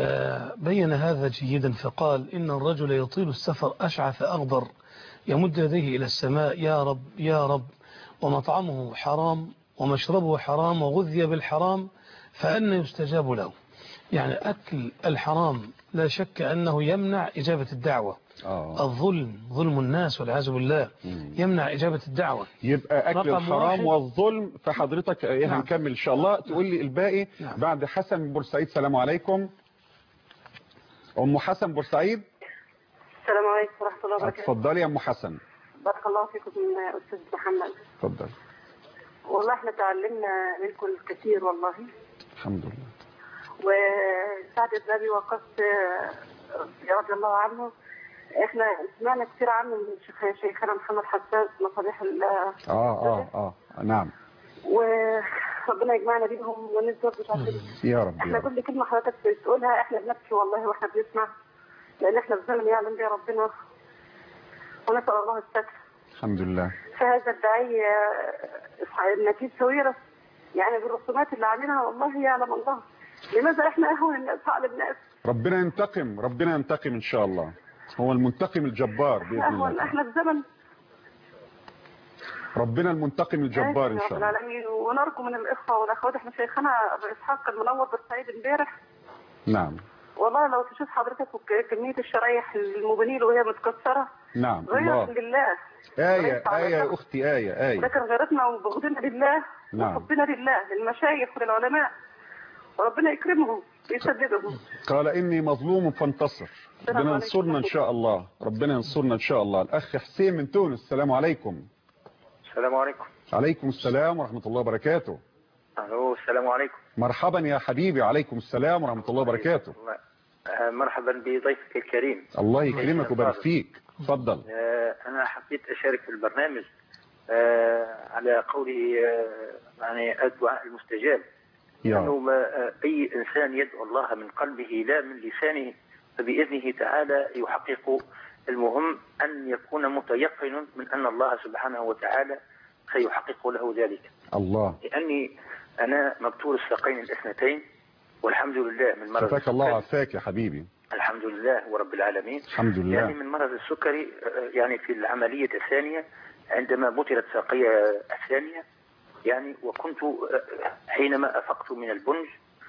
بين هذا جيدا فقال إن الرجل يطيل السفر أشعث أغبر يمد يديه إلى السماء يا رب يا رب ومطعمه حرام ومشربه حرام وغذي بالحرام فأنا يستجاب له. يعني أكل الحرام لا شك أنه يمنع إجابة الدعوة. آه. الظلم ظلم الناس والعياذ بالله يمنع إجابة الدعوة. يبقى أكل الحرام والظلم. فحضرتك إيه نعم. هنكمل إن شاء الله تقول لي الباقي نعم. بعد حسن بورسعيد. سلام عليكم. أم حسن بورسعيد. السلام عليكم ورحمة الله وبركاته. اتفضلي يا ام حسن. بارك الله فيكم أستاذ محمد. اتفضل. والله احنا تعلمنا منكم الكثير والله. الحمد لله. وسعد بن أبي وقاص رضي الله عنه احنا سمعنا كثير عنه من شيخ شيخنا محمد حساس مصابيح ال اه اه اه نعم. وربنا يجمعنا بيهم ونذكر مش عارفين. يا رب. احنا كل كلمة حضرتك بتقولها احنا بنبكي والله واحنا بنسمع، لأن احنا في زمن يعلم به ربنا ونسأل الله الستر. الحمد لله. فهذا الداعي نجيب سويرس يعني بالرسومات اللي عاملها والله يعلم الله لماذا احنا اهون الناس عقل الناس. ربنا ينتقم، ربنا ينتقم ان شاء الله، هو المنتقم الجبار باذن الله. احنا في زمن ربنا المنتقم الجبار ان شاء الله. العالمين. ونرجو من الاخوه والاخوات، احنا شيخنا ابو اسحاق المنور بالصعيد امبارح. نعم. والله لو تشوف حضرتك كميه الشرايح المبنيل وهي متكسره. نعم. غيرة لله. آية آية يا أختي آية آية. لكن غيرتنا وبغضنا لله. نعم. وحبنا لله للمشايخ وللعلماء. وربنا يكرمهم ويسددهم. قال إني مظلوم فانتصر. ربنا ينصرنا إن شاء الله، ربنا ينصرنا إن شاء الله. الأخ حسين من تونس، السلام عليكم. السلام عليكم. عليكم السلام ورحمة الله وبركاته. ألو السلام عليكم. مرحبا يا حبيبي، عليكم السلام ورحمة الله وبركاته. مرحبا بضيفك الكريم. الله يكرمك ويبارك فيك. تفضل. أنا حبيت أشارك في البرنامج على قولي يعني الدعاء المستجاب. أنه أي إنسان يدعو الله من قلبه لا من لسانه فبإذنه تعالى يحقق. المهم أن يكون متيقن من أن الله سبحانه وتعالى سيحقق له ذلك. الله. لأني أنا مبتور الساقين الاثنتين والحمد لله من مرض شفاك الله عافاك يا حبيبي. الحمد لله ورب العالمين. الحمد لله. يعني من مرض السكري يعني في العملية الثانية عندما بترت ساقية الثانية يعني وكنت حينما أفقت من البنج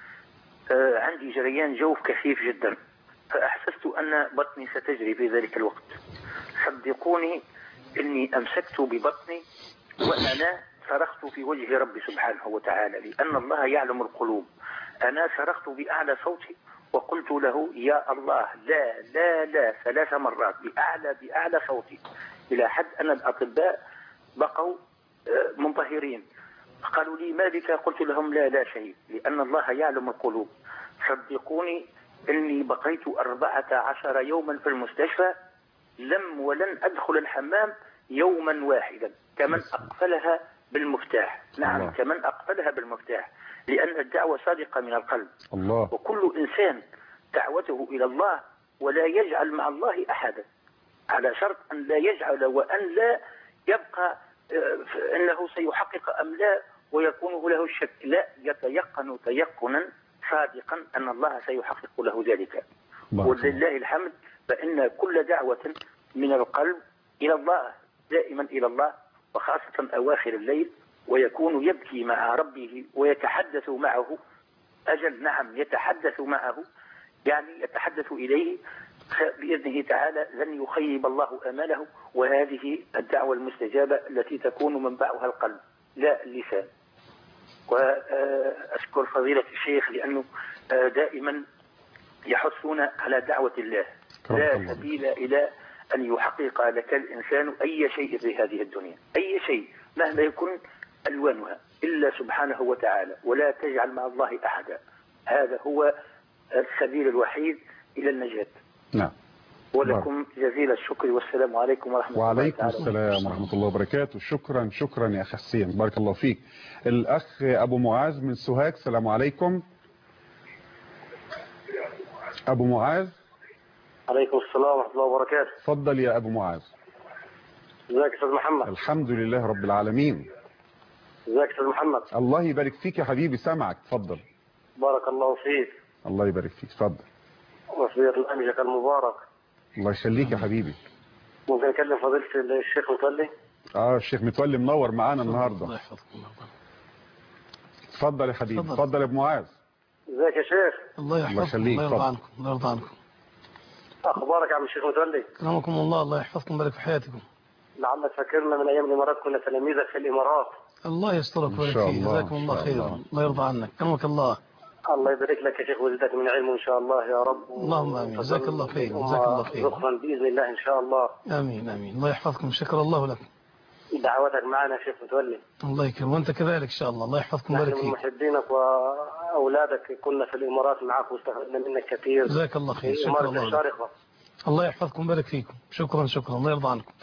عندي جريان جوف كثيف جدا، فأحسست أن بطني ستجري في ذلك الوقت. صدقوني إني أمسكت ببطني وأنا صرخت في وجه ربي سبحانه وتعالى لأن الله يعلم القلوب. أنا صرخت بأعلى صوتي وقلت له يا الله لا لا لا ثلاث مرات بأعلى بأعلى صوتي، إلى حد أن الأطباء بقوا منبهرين. قالوا لي ما بك؟ قلت لهم لا لا شيء لأن الله يعلم القلوب. صدقوني إني بقيت أربعة عشر يوما في المستشفى لم ولن أدخل الحمام يوما واحدا كمن أقفلها بالمفتاح. نعم الله. كمن أقفلها بالمفتاح لأن الدعوة صادقة من القلب. الله. وكل إنسان دعوته إلى الله ولا يجعل مع الله أحدا على شرط أن لا يجعل وأن لا يبقى أنه سيحقق أم لا ويكون له الشك، لا يتيقن تيقنا صادقا أن الله سيحقق له ذلك. ولله الحمد فإن كل دعوة من القلب إلى الله دائما إلى الله وخاصة أواخر الليل ويكون يبكي مع ربه ويتحدث معه. أجل نعم يتحدث معه يعني يتحدث إليه بإذنه تعالى لن يخيب الله أمله. وهذه الدعوة المستجابة التي تكون منبعها القلب لا اللسان. وأشكر فضيلة الشيخ لأنه دائما يحثون على دعوة الله. لا سبيل إلى أن يحقق لك الإنسان أي شيء في هذه الدنيا، أي شيء مهما يكون ألوانها إلا سبحانه وتعالى، ولا تجعل مع الله أحدا. هذا هو السبيل الوحيد إلى النجاة. نعم. ولكم جزيل الشكر والسلام عليكم ورحمة الله وعليكم الله وعليكم السلام ورحمة الله وبركاته. شكرا شكرا يا أخي حسين، بارك الله فيك. الأخ أبو معاذ من سوهاج، السلام عليكم. أبو معاذ. عليكم السلام ورحمة الله وبركاته. تفضل يا أبو معاذ. ازيك يا أستاذ محمد؟ الحمد لله رب العالمين. ازيك يا أستاذ محمد؟ الله يبارك فيك يا حبيبي، سامعك، تفضل. بارك الله فيك. الله يبارك فيك، تفضل. وفي برنامجك المبارك. الله يخليك يا حبيبي. ممكن اكلم فضيلة الشيخ متولي؟ اه الشيخ متولي منور معانا النهارده. الله يحفظك. اتفضل يا حبيبي، اتفضل يا ابو معاذ. ازيك يا شيخ؟ الله يحفظك. الله يرضى عنكم. الله يرضى عنكم. اخبارك يا عم الشيخ متولي؟ كرمكم الله، الله يحفظكم ويبارك في حياتكم. لعلك فاكرنا من ايام الامارات، كنا تلاميذك في الامارات. الله يسترك ويبارك فيك، جزاكم الله خيرا. الله يرضى عنك، كرمك الله. الله يبارك لك يا شيخ ويزيدك من علمه ان شاء الله يا رب. اللهم امين. جزاك الله خير. جزاك الله خير. ذخرا باذن الله ان شاء الله. امين امين. الله يحفظكم. شكر الله لكم. دعوتك معنا يا شيخ متولي. الله يكرم وانت كذلك ان شاء الله. الله يحفظكم ويبارك فيك. نحن محبينك واولادك كنا في الامارات معك واستفدنا منك كثير. جزاك الله خير. شكرا الله لكم. الله يحفظكم ويبارك فيكم. شكرا شكرا. الله يرضى عنكم.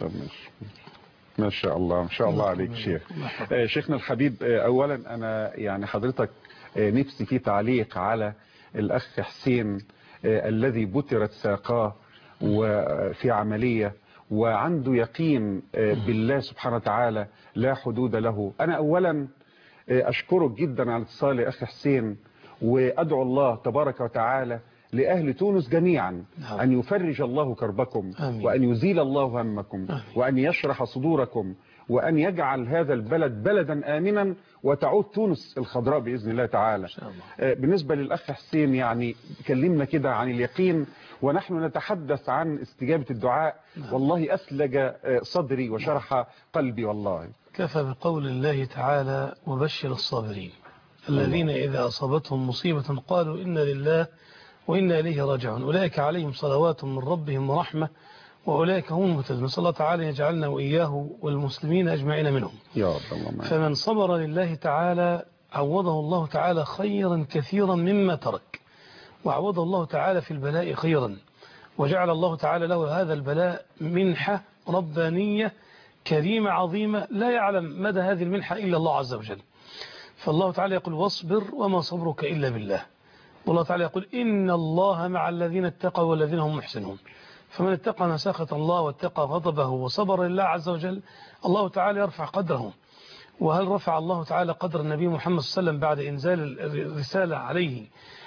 ما شاء الله ما شاء الله عليك شيخ. آه شيخنا الحبيب، آه اولا انا يعني حضرتك آه نفسي في تعليق على الاخ حسين آه الذي بترت ساقاه وفي عملية وعنده يقين آه بالله سبحانه وتعالى لا حدود له. انا اولا آه اشكرك جدا على اتصال يا اخ حسين، وادعو الله تبارك وتعالى لأهل تونس جميعا أن يفرج الله كربكم آمين. وأن يزيل الله همكم آمين. وأن يشرح صدوركم وأن يجعل هذا البلد بلدا آمنا وتعود تونس الخضراء بإذن الله تعالى. الله. بالنسبة للأخ حسين يعني كلمنا كده عن اليقين ونحن نتحدث عن استجابة الدعاء. نعم. والله أسلج صدري وشرح نعم. قلبي والله. كفى بقول الله تعالى وبشر الصابرين الذين إذا أصابتهم مصيبة قالوا إن لله وإنا إليه راجعون أولئك عليهم صلوات من ربهم ورحمة وأولئك هم المهتدون. نسأل الله تعالى يجعلنا وإياه والمسلمين أجمعين منهم يا رب. الله فمن صبر لله تعالى عوضه الله تعالى خيرا كثيرا مما ترك، وعوضه الله تعالى في البلاء خيرا، وجعل الله تعالى له هذا البلاء منحة ربانية كريمة عظيمة لا يعلم مدى هذه المنحة إلا الله عز وجل. فالله تعالى يقول واصبر وما صبرك إلا بالله. والله تعالى يقول إن الله مع الذين اتقوا والذين هم محسنون. فمن اتقى مساخة الله واتقى غضبه وصبر لله عز وجل الله تعالى يرفع قدره. وهل رفع الله تعالى قدر النبي محمد صلى الله عليه وسلم بعد إنزال الرسالة عليه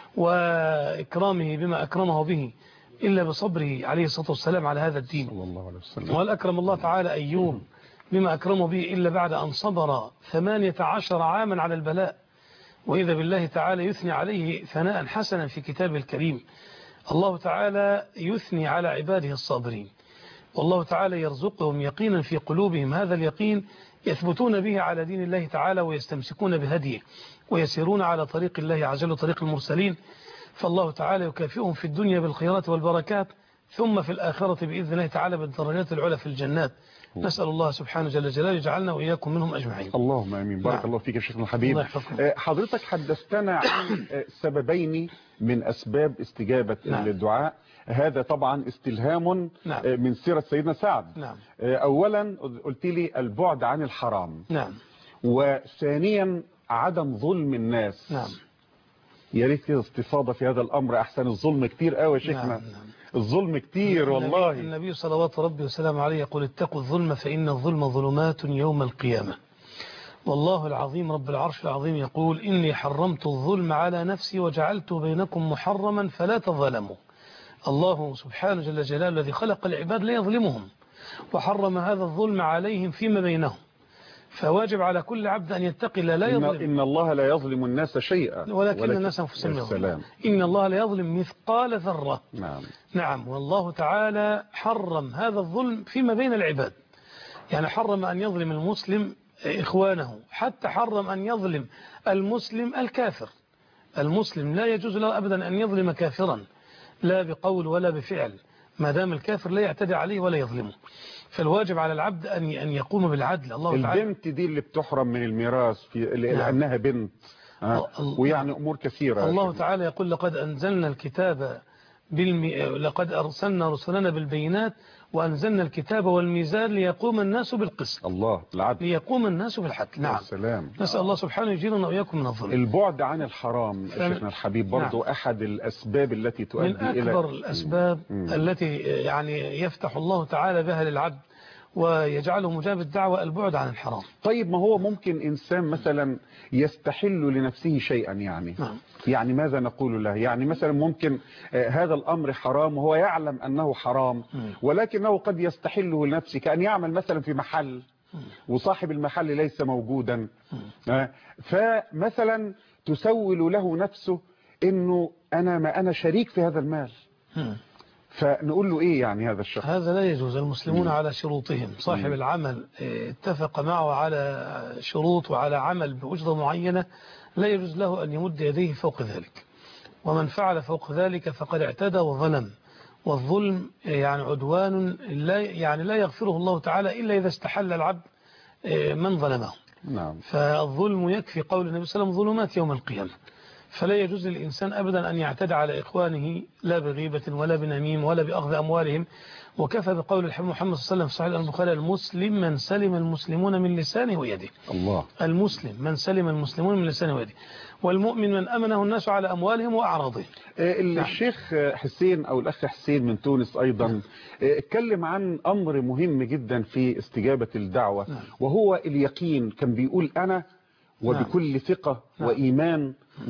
وإكرامه بما أكرمه به إلا بصبره عليه الصلاة والسلام على هذا الدين؟ صلى الله عليه وسلم. وهل أكرم الله تعالى أيوب بما أكرمه به إلا بعد أن صبر ثمانية عشر عاما على البلاء؟ وإذا بالله تعالى يثني عليه ثناء حسنا في كتابه الكريم. الله تعالى يثني على عباده الصابرين، والله تعالى يرزقهم يقينا في قلوبهم، هذا اليقين يثبتون به على دين الله تعالى ويستمسكون بهديه ويسيرون على طريق الله عز وجل طريق المرسلين. فالله تعالى يكافئهم في الدنيا بالخيرات والبركات، ثم في الآخرة بإذن الله تعالى بالدرجات العلى في الجنات. نسأل الله سبحانه جل جلاله يجعلنا وإياكم منهم أجمعين. اللهم آمين. بارك نعم. الله فيك يا شيخنا الحبيب. حضرتك حدثتنا عن سببين من أسباب استجابة نعم. الدعاء. هذا طبعا استلهام نعم. من سيرة سيدنا سعد. نعم. أولا قلت لي البعد عن الحرام. نعم. وثانيا عدم ظلم الناس. نعم. يا ريت كده استفاضة في هذا الأمر، أحسن الظلم كتير قوي يا شيخنا. نعم. نعم. الظلم كتير والله. النبي صلوات ربي وسلام عليه يقول اتقوا الظلم فإن الظلم ظلمات يوم القيامة. والله العظيم رب العرش العظيم يقول إني حرمت الظلم على نفسي وجعلته بينكم محرما فلا تظلموا. الله سبحانه جل جلاله الذي خلق العباد لا يظلمهم، وحرم هذا الظلم عليهم فيما بينهم. فواجب على كل عبد أن يتقي لا يظلم. إن الله لا يظلم الناس شيئا ولكن, ولكن الناس أنفسهم يظلمون. إن الله لا يظلم مثقال ذرة. نعم. نعم. والله تعالى حرم هذا الظلم فيما بين العباد، يعني حرم أن يظلم المسلم إخوانه، حتى حرم أن يظلم المسلم الكافر. المسلم لا يجوز له أبدا أن يظلم كافرا، لا بقول ولا بفعل، ما دام الكافر لا يعتدي عليه ولا يظلمه. فالواجب على العبد أن أن يقوم بالعدل. الله تعالى البنت دي اللي بتحرم من الميراث في لأنها نعم. بنت آه. ويعني أمور كثيرة. الله تعالى يقول لقد أنزلنا الكتاب بالمي... لقد أرسلنا رسلنا بالبينات وأنزلنا الكتاب والميزان ليقوم الناس بالقسط. الله العدل. ليقوم الناس بالعدل. نعم. السلام. نسأل الله سبحانه يجيرنا وإياكم من الظلم. البعد عن الحرام فم... شيخنا الحبيب برضو نعم. أحد الأسباب التي تؤدي من أكبر إلى أكبر الأسباب م. التي يعني يفتح الله تعالى بها للعبد ويجعله مجاب الدعوة البعد عن الحرام. طيب ما هو ممكن إنسان مثلا يستحل لنفسه شيئا يعني نعم. يعني ماذا نقول له؟ يعني مثلا ممكن آه هذا الأمر حرام وهو يعلم أنه حرام م. ولكنه قد يستحله لنفسه، كأن يعمل مثلا في محل م. وصاحب المحل ليس موجودا آه فمثلا تسول له نفسه إنه أنا ما أنا شريك في هذا المال م. فنقول له ايه يعني هذا الشخص؟ هذا لا يجوز. المسلمون مم. على شروطهم. صاحب مم. العمل اتفق معه على شروط وعلى عمل بأجرة معينة، لا يجوز له أن يمد يديه فوق ذلك. ومن فعل فوق ذلك فقد اعتدى وظلم. والظلم يعني عدوان لا يعني لا يغفره الله تعالى إلا إذا استحل العبد من ظلمه. نعم. فالظلم يكفي قول النبي صلى الله عليه وسلم ظلمات يوم القيامة. فلا يجوز للإنسان أبدا أن يعتدى على إخوانه لا بغيبة ولا بنميم ولا بأخذ أموالهم. وكفى بقول الحبيب محمد صلى الله عليه وسلم في صحيح البخاري: المسلم من سلم المسلمون من لسانه ويده. الله. المسلم من سلم المسلمون من لسانه ويده، والمؤمن من أمنه الناس على أموالهم وأعراضهم. الشيخ حسين أو الأخ حسين من تونس أيضا اتكلم عن أمر مهم جدا في استجابة الدعوة، وهو اليقين. كان بيقول أنا وبكل ثقة وإيمان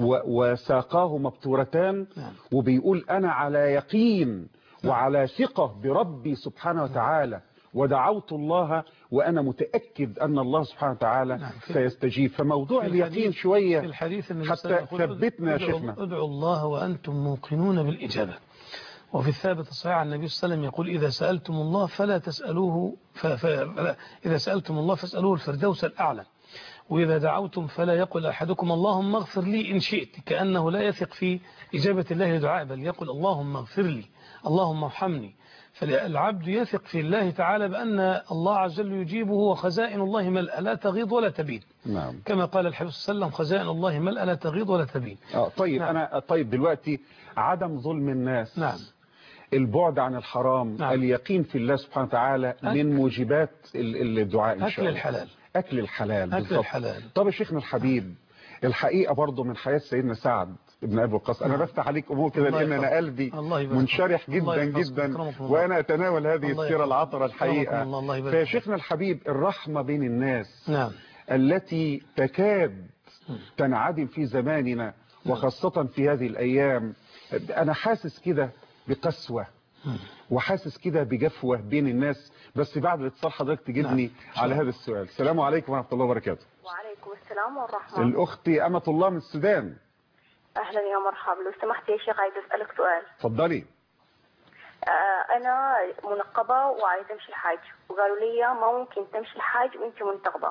وساقاه مبتورتان، وبيقول أنا على يقين وعلى ثقة بربي سبحانه وتعالى، ودعوت الله وأنا متأكد أن الله سبحانه وتعالى سيستجيب. فموضوع اليقين شوية في الحديث حتى ثبتنا يا شيخنا. ادعوا الله وأنتم موقنون بالإجابة. وفي الثابت الصحيح عن النبي صلى الله عليه وسلم يقول: إذا سألتم الله فلا تسألوه ف... ف... إذا سألتم الله فاسألوه الفردوس الأعلى. وإذا دعوتم فلا يقل أحدكم اللهم اغفر لي إن شئت، كأنه لا يثق في إجابة الله لدعاء، بل يقول اللهم اغفر لي، اللهم ارحمني. فالعبد يثق في الله تعالى بأن الله عز وجل يجيبه، وخزائن الله ملأ لا تغيض ولا تبيد. نعم. كما قال الحبيب صلى الله عليه وسلم: خزائن الله ملأ لا تغيض ولا تبيد. آه طيب. نعم. أنا طيب دلوقتي عدم ظلم الناس. نعم. البعد عن الحرام. نعم. اليقين في الله سبحانه وتعالى من موجبات الدعاء إن شاء الله. أكل الحلال. أكل الحلال. أكل الحلال. طب يا شيخنا الحبيب، الحقيقة برضو من حياة سيدنا سعد ابن أبي وقاص، أنا بفتح عليك أمور كده لأن أنا قلبي منشرح جدا جدا وأنا أتناول هذه السيرة العطرة الحقيقة. فيا شيخنا الحبيب، الرحمة بين الناس نعم. التي تكاد تنعدم في زماننا وخاصة في هذه الأيام، أنا حاسس كده بقسوة وحاسس كده بجفوة بين الناس. بس بعد الاتصال حضرتك تجيبني نعم. على هذا السؤال. السلام عليكم ورحمة الله وبركاته. وعليكم السلام والرحمة. الأخت أمة الله من السودان. أهلا يا مرحبا. لو سمحت يا شيخ عايز أسألك سؤال. اتفضلي. آه أنا منقبة وعايزة أمشي الحاج، وقالوا لي ما ممكن تمشي الحاج وأنت منتقبة.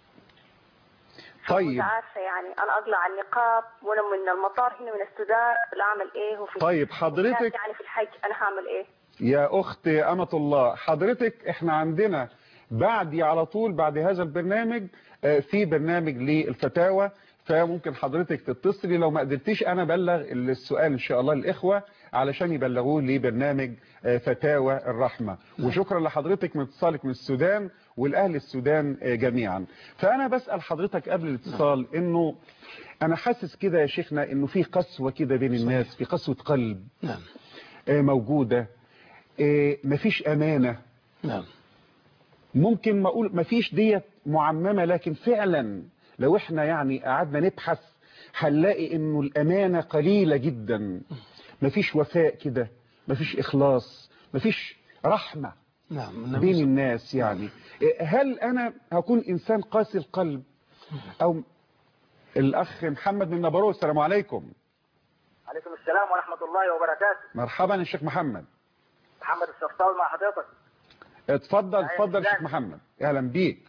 طيب. مش عارفة يعني أنا أقلع النقاب وأنا من المطار هنا من السودان، ولا أعمل إيه؟ وفي طيب حضرتك يعني في الحج أنا هعمل إيه؟ يا أخت أمة الله، حضرتك إحنا عندنا بعد على طول بعد هذا البرنامج في برنامج للفتاوى، فممكن حضرتك تتصلي. لو ما قدرتيش أنا بلغ السؤال إن شاء الله الإخوة علشان يبلغوه لبرنامج فتاوى الرحمة. وشكرا لحضرتك من اتصالك من السودان والأهل السودان جميعا. فأنا بسأل حضرتك قبل الاتصال إنه أنا حاسس كده يا شيخنا إنه في قسوة كده بين الناس، في قسوة قلب نعم موجودة، مفيش أمانة. نعم. ممكن ما أقول مفيش ديت معممة، لكن فعلا لو احنا يعني قعدنا نبحث هنلاقي انه الامانة قليلة جدا، مفيش وفاء كده، مفيش اخلاص، مفيش رحمة نعم. بين الناس. يعني هل انا هكون انسان قاسي القلب؟ او الاخ محمد من نبروه. السلام عليكم. عليكم السلام ورحمة الله وبركاته. مرحبا يا شيخ محمد. محمد الصفطاوي مع حضرتك. اتفضل اتفضل يا شيخ محمد، اهلا بيك.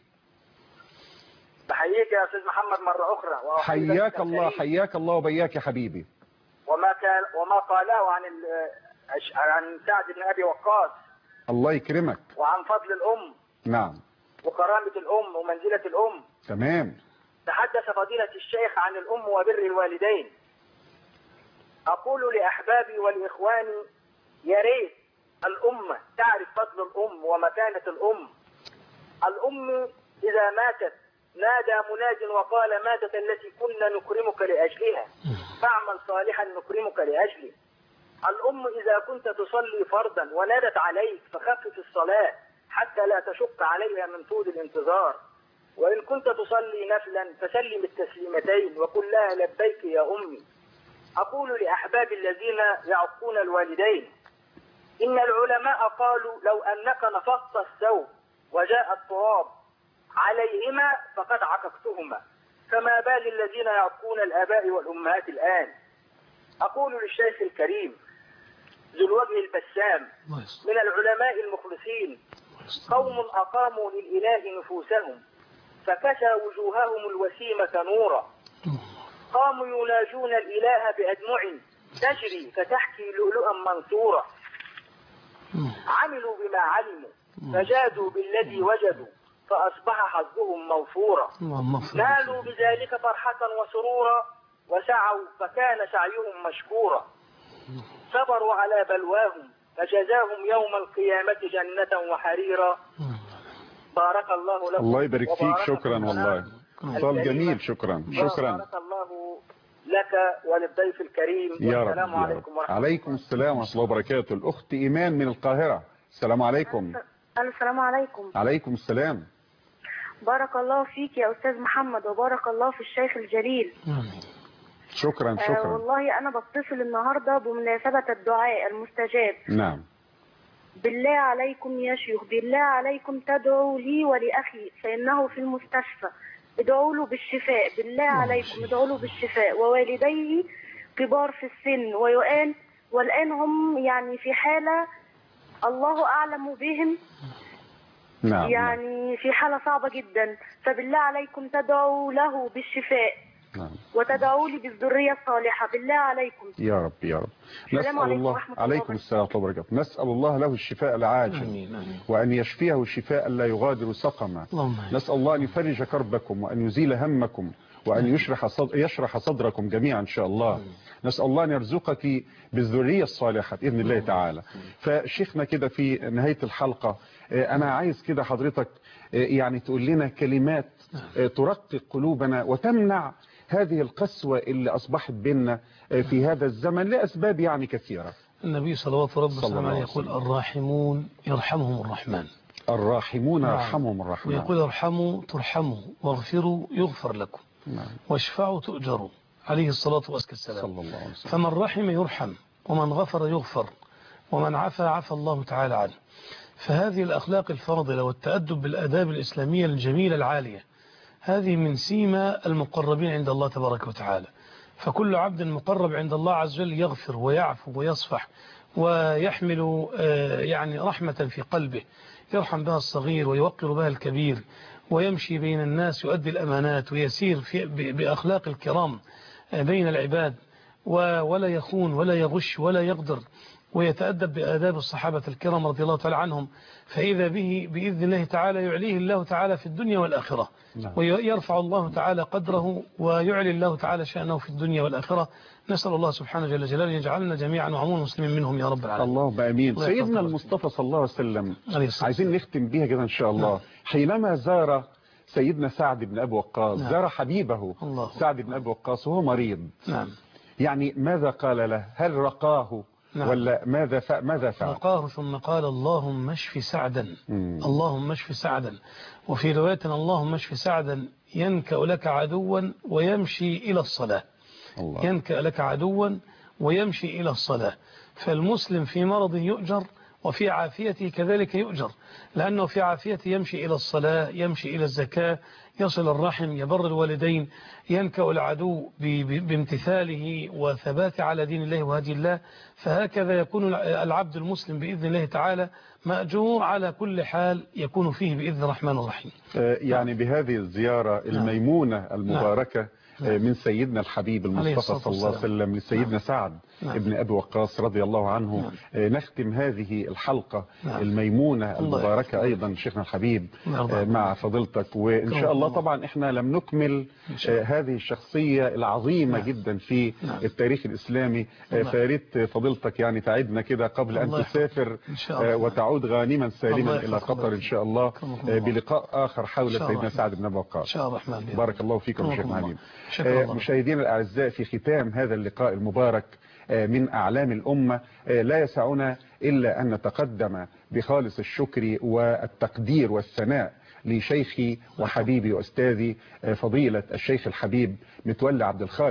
بحييك يا استاذ محمد مرة اخرى. حياك الله حياك الله وبياك يا حبيبي. وما كان وما قاله عن عن سعد بن ابي وقاص، الله يكرمك، وعن فضل الام نعم وكرامة الام ومنزلة الام. تمام. تحدث فضيلة الشيخ عن الام وبر الوالدين. اقول لاحبابي ولاخواني يا ريت الامة تعرف فضل الام ومكانة الام. الام اذا ماتت نادى مناد وقال ماتت التي كنا نكرمك لأجلها، فاعمل صالحا نكرمك لأجله. الأم إذا كنت تصلي فرضا ونادت عليك فخفف الصلاة حتى لا تشق عليها من طول الانتظار، وإن كنت تصلي نفلا فسلم التسليمتين وقل لها لبيك يا أمي. أقول لأحبابي الذين يعقون الوالدين إن العلماء قالوا لو أنك نفضت الثوب وجاء التراب عليهما فقد عككتهما، فما بال الذين يعقون الآباء والأمهات الآن. أقول للشيخ الكريم ذو الوجه البسام من العلماء المخلصين، قوم أقاموا للإله نفوسهم فكسى وجوههم الوسيمة نورا، قاموا يناجون الإله بأدمع تجري فتحكي لؤلؤا منثورا، عملوا بما علموا فجادوا بالذي وجدوا فأصبح حظهم موفورا، نالوا بذلك فرحة وسرورا وسعوا فكان سعيهم مشكورا، صبروا على بلواهم فجزاهم يوم القيامة جنة وحريرا. بارك الله لكم. الله يبارك فيك، شكرا والله، اتصال جميل، شكرا شكرا. بارك الله لك وللضيف الكريم. يا والسلام رب عليكم ورحمة الله. عليكم السلام ورحمة الله وبركاته. الأخت إيمان من القاهرة، السلام عليكم. السلام عليكم. عليكم السلام. بارك الله فيك يا أستاذ محمد، وبارك الله في الشيخ الجليل. شكرا شكرا. آه والله أنا بتصل النهاردة بمناسبة الدعاء المستجاب. نعم. بالله عليكم يا شيوخ، بالله عليكم تدعوا لي ولأخي فإنه في المستشفى، ادعوا له بالشفاء، بالله عليكم ادعوا له بالشفاء، ووالديه كبار في السن ويؤان والآن هم يعني في حالة الله أعلم بهم. نعم. يعني في حالة صعبة جدا، فبالله عليكم تدعوا له بالشفاء. نعم. وتدعوا لي بالذرية الصالحة بالله عليكم. يا رب يا رب. السلام عليكم الله ورحمة الله عليكم السلام ورحمة الله وبركاته. نسأل الله له الشفاء العاجل وأن يشفيه شفاء لا يغادر سقما. نسأل الله أن يفرج كربكم وأن يزيل همكم وأن يشرح صدر يشرح صدركم جميعا إن شاء الله. نسأل الله أن يرزقك بالذرية الصالحة بإذن الله تعالى. فشيخنا كده في نهاية الحلقة أنا عايز كده حضرتك يعني تقول لنا كلمات ترقق قلوبنا وتمنع هذه القسوة اللي أصبحت بيننا في هذا الزمن لأسباب يعني كثيرة. النبي صلوات ربه وسلامه يقول الراحمون يرحمهم الرحمن. الراحمون يرحمهم الرحمن. ويقول ارحموا ترحموا واغفروا يغفر لكم. نعم. واشفعوا تؤجروا عليه الصلاة والسلام. صلى الله عليه وسلم. فمن رحم يرحم ومن غفر يغفر ومن عفى عفى الله تعالى عنه. فهذه الأخلاق الفاضلة والتأدب بالآداب الإسلامية الجميلة العالية هذه من سيما المقربين عند الله تبارك وتعالى. فكل عبد مقرب عند الله عز وجل يغفر ويعفو ويصفح ويحمل يعني رحمة في قلبه يرحم بها الصغير ويوقر بها الكبير ويمشي بين الناس يؤدي الأمانات ويسير في بأخلاق الكرام بين العباد ولا يخون ولا يغش ولا يغدر ويتأدب بآداب الصحابة الكرام رضي الله تعالى عنهم. فإذا به بإذن الله تعالى يعليه الله تعالى في الدنيا والآخرة. نعم. ويرفع الله تعالى قدره ويعلي الله تعالى شأنه في الدنيا والآخرة. نسأل الله سبحانه جل جلاله يجعلنا جميعا وعموم المسلمين منهم يا رب العالمين. اللهم آمين. سيدنا المصطفى صلى الله عليه وسلم عايزين نختم بيها كده إن شاء الله. نعم. حينما زار سيدنا سعد بن أبي وقاص. نعم. زار حبيبه الله. سعد بن أبي وقاص وهو مريض. نعم. يعني ماذا قال له؟ هل رقاه؟ نعم. ولا ماذا فعل؟ ماذا فعل؟ رقاه ثم قال اللهم اشف سعدا. مم. اللهم اشف سعدا. وفي رواية اللهم اشف سعدا ينكأ لك عدوا ويمشي إلى الصلاة. الله. ينكأ لك عدوا ويمشي إلى الصلاة. فالمسلم في مرض يؤجر وفي عافيته كذلك يؤجر، لأنه في عافيته يمشي إلى الصلاة يمشي إلى الزكاة يصل الرحم يبر الوالدين ينكأ العدو بامتثاله وثبات على دين الله وهدي الله. فهكذا يكون العبد المسلم بإذن الله تعالى مأجور على كل حال يكون فيه بإذن الرحمن الرحيم. يعني بهذه الزيارة الميمونة المباركة من سيدنا الحبيب المصطفى صلى الله عليه وسلم لسيدنا نعم. سعد نعم. ابن أبي وقاص رضي الله عنه. نعم. نختم هذه الحلقة نعم. الميمونة المباركة أيضا شيخنا الحبيب نعم. مع فضيلتك. وإن شاء الله طبعا إحنا لم نكمل هذه الشخصية العظيمة نعم. جدا في نعم. التاريخ الإسلامي. فياريت فضيلتك يعني تعدنا كده قبل أن تسافر وتعود غانما سالما إلى قطر إن شاء الله بلقاء آخر حول سيدنا سعد بن أبي وقاص. بارك الله فيكم شيخنا الحبيب. مشاهدينا الأعزاء في ختام هذا اللقاء المبارك من أعلام الأمة لا يسعنا إلا أن نتقدم بخالص الشكر والتقدير والثناء لشيخي وحبيبي وأستاذي فضيلة الشيخ الحبيب متولي عبد الخالق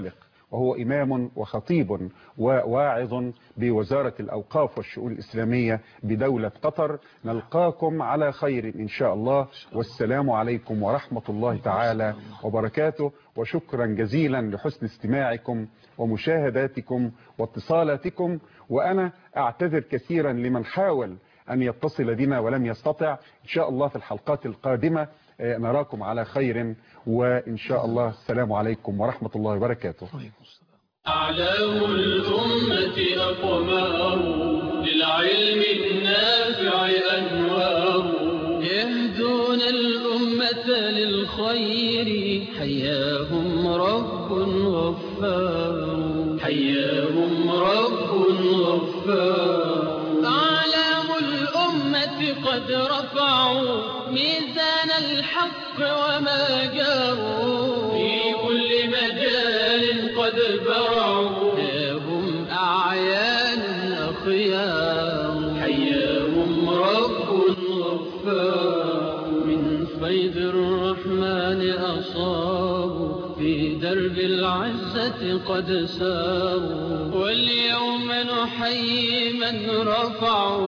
وهو إمام وخطيب وواعظ بوزارة الأوقاف والشؤون الإسلامية بدولة قطر. نلقاكم على خير إن شاء الله، والسلام عليكم ورحمة الله تعالى وبركاته. وشكرا جزيلا لحسن استماعكم ومشاهداتكم واتصالاتكم، وأنا أعتذر كثيرا لمن حاول أن يتصل بنا ولم يستطع. إن شاء الله في الحلقات القادمة نراكم على خير، وإن شاء الله السلام عليكم ورحمة الله وبركاته. أعلام الأمة أقمار للعلم النافع أنوار يهدون الأمة للخير حياهم رب غفار حياهم رب غفار. أعلام الأمة قد رفعوا ميزان الحق وما جاروا في كل مجال قد برعوا هم أعيان أخيار حياهم رب غفار. من فيض الرحمن أصابوا في درب العزة قد ساروا واليوم نحيي من رفعوا